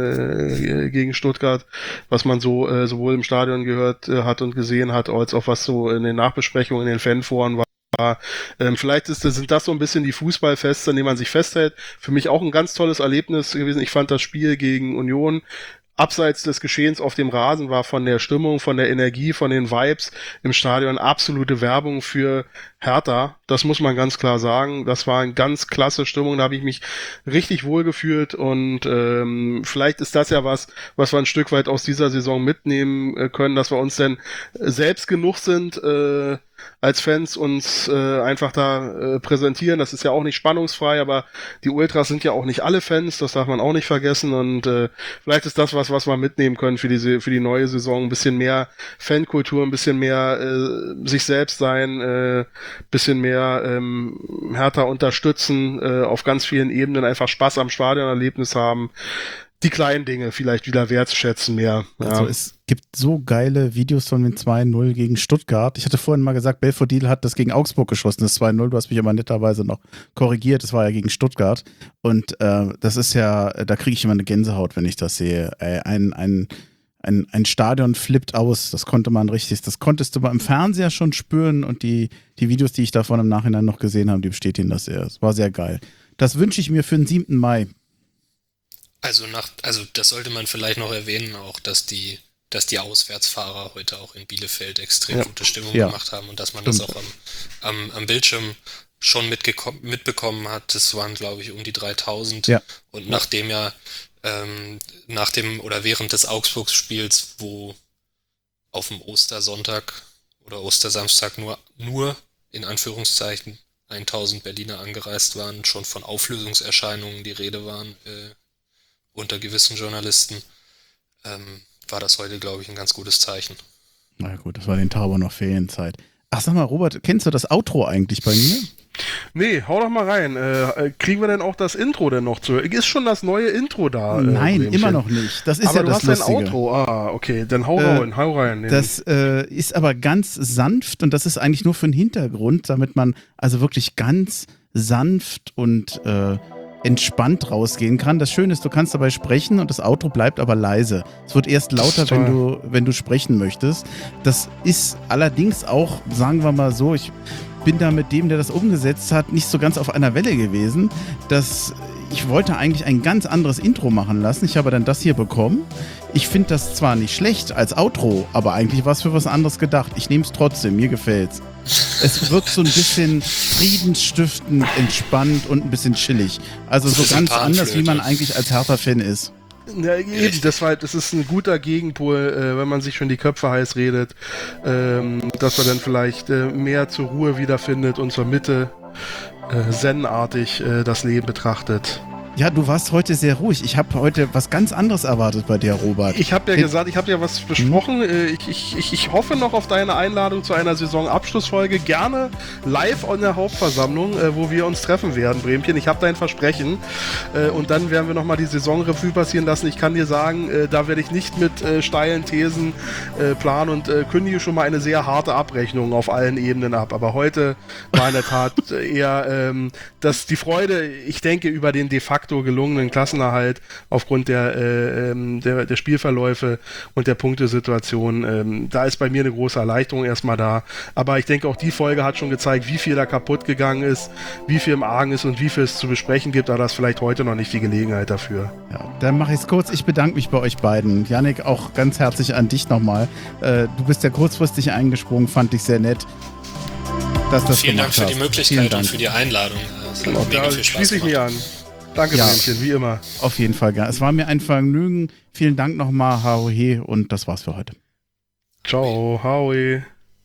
äh, gegen Stuttgart, was man so äh, sowohl im Stadion gehört äh, hat und gesehen hat, als auch was so in den Nachbesprechungen in den Fanforen war. Ähm, vielleicht ist, sind das so ein bisschen die Fußballfeste, an denen man sich festhält. Für mich auch ein ganz tolles Erlebnis gewesen. Ich fand das Spiel gegen Union abseits des Geschehens auf dem Rasen war von der Stimmung, von der Energie, von den Vibes im Stadion absolute Werbung für Hertha. Das muss man ganz klar sagen. Das war eine ganz klasse Stimmung. Da habe ich mich richtig wohl gefühlt und ähm, vielleicht ist das ja was, was wir ein Stück weit aus dieser Saison mitnehmen äh, können, dass wir uns denn selbst genug sind, äh, als Fans uns äh, einfach da äh, präsentieren. Das ist ja auch nicht spannungsfrei, aber die Ultras sind ja auch nicht alle Fans, das darf man auch nicht vergessen und äh, vielleicht ist das was, was wir mitnehmen können für diese für die neue Saison. Ein bisschen mehr Fankultur, ein bisschen mehr äh, sich selbst sein, äh, bisschen mehr ähm, Hertha unterstützen, äh, auf ganz vielen Ebenen einfach Spaß am Stadionerlebnis haben. die kleinen Dinge vielleicht wieder wertschätzen mehr. Ja. Also es gibt so geile Videos von dem zwei null gegen Stuttgart. Ich hatte vorhin mal gesagt, Belfodil hat das gegen Augsburg geschossen, das zwei null. Du hast mich aber netterweise noch korrigiert. Das war ja gegen Stuttgart. Und äh, das ist ja, da kriege ich immer eine Gänsehaut, wenn ich das sehe. Äh, ein, ein, ein, ein Stadion flippt aus. Das konnte man richtig, das konntest du mal im Fernseher schon spüren. Und die, die Videos, die ich davon im Nachhinein noch gesehen habe, die bestätigen das sehr. Es war sehr geil. Das wünsche ich mir für den siebten Mai. Also nach, also das sollte man vielleicht noch erwähnen, auch, dass die, dass die Auswärtsfahrer heute auch in Bielefeld extrem ja. gute Stimmung ja. gemacht haben und dass man Stimmt. das auch am, am, am Bildschirm schon mitbekommen hat. Das waren, glaube ich, um die dreitausend. Ja. Und nachdem ja ähm, nach dem oder während des Augsburg-Spiels, wo auf dem Ostersonntag oder Ostersamstag nur, nur in Anführungszeichen tausend Berliner angereist waren, schon von Auflösungserscheinungen die Rede waren, äh, unter gewissen Journalisten, ähm, war das heute, glaube ich, ein ganz gutes Zeichen. Na gut, das war den Tauber noch Ferienzeit. Ach, sag mal, Robert, kennst du das Outro eigentlich bei mir? Nee, hau doch mal rein. Äh, kriegen wir denn auch das Intro denn noch zu? Ist schon das neue Intro da? Nein, äh, immer noch nicht. Das ist aber ja das Lustige. Aber du hast ein Outro. Ah, okay, dann hau äh, rein, hau rein. Das äh, ist aber ganz sanft und das ist eigentlich nur für den Hintergrund, damit man also wirklich ganz sanft und äh, entspannt rausgehen kann. Das Schöne ist, du kannst dabei sprechen und das Outro bleibt aber leise. Es wird erst lauter, wenn du, wenn du sprechen möchtest. Das ist allerdings auch, sagen wir mal so, ich bin da mit dem, der das umgesetzt hat, nicht so ganz auf einer Welle gewesen. Das, ich wollte eigentlich ein ganz anderes Intro machen lassen. Ich habe dann das hier bekommen. Ich finde das zwar nicht schlecht als Outro, aber eigentlich war es für was anderes gedacht. Ich nehme es trotzdem, mir gefällt's. Es wirkt so ein bisschen friedensstiftend, entspannt und ein bisschen chillig. Also so ganz anders, wie man eigentlich als Hertha-Fan ist. Ja, eben, das, war, das ist ein guter Gegenpol, äh, wenn man sich schon die Köpfe heiß redet, ähm, dass man dann vielleicht äh, mehr zur Ruhe wiederfindet und zur Mitte äh, zen-artig äh, das Leben betrachtet. Ja, du warst heute sehr ruhig. Ich habe heute was ganz anderes erwartet bei dir, Robert. Ich habe ja H- gesagt, ich habe ja was besprochen. Hm? Ich, ich, ich hoffe noch auf deine Einladung zu einer Saisonabschlussfolge. Gerne live an der Hauptversammlung, wo wir uns treffen werden, Bremchen. Ich habe dein Versprechen. Und dann werden wir nochmal die Saisonrevue passieren lassen. Ich kann dir sagen, da werde ich nicht mit steilen Thesen planen und kündige schon mal eine sehr harte Abrechnung auf allen Ebenen ab. Aber heute war in der Tat eher dass die Freude, ich denke, über den de facto gelungenen Klassenerhalt aufgrund der, äh, der, der Spielverläufe und der Punktesituation. Ähm, da ist bei mir eine große Erleichterung erstmal da. Aber ich denke, auch die Folge hat schon gezeigt, wie viel da kaputt gegangen ist, wie viel im Argen ist und wie viel es zu besprechen gibt. Aber das ist vielleicht heute noch nicht die Gelegenheit dafür. Ja, dann mache ich es kurz. Ich bedanke mich bei euch beiden. Jannik, auch ganz herzlich an dich nochmal. Äh, du bist ja kurzfristig eingesprungen, fand ich sehr nett. Dass das Vielen Dank für hast. die Möglichkeit und für die Einladung. Das hat mega viel Spaß schließe ich mich an. Danke, ja, Bremchen, wie immer. Auf jeden Fall, ja. Es war mir ein Vergnügen. Vielen Dank nochmal, Howie, und das war's für heute. Ciao, Howie.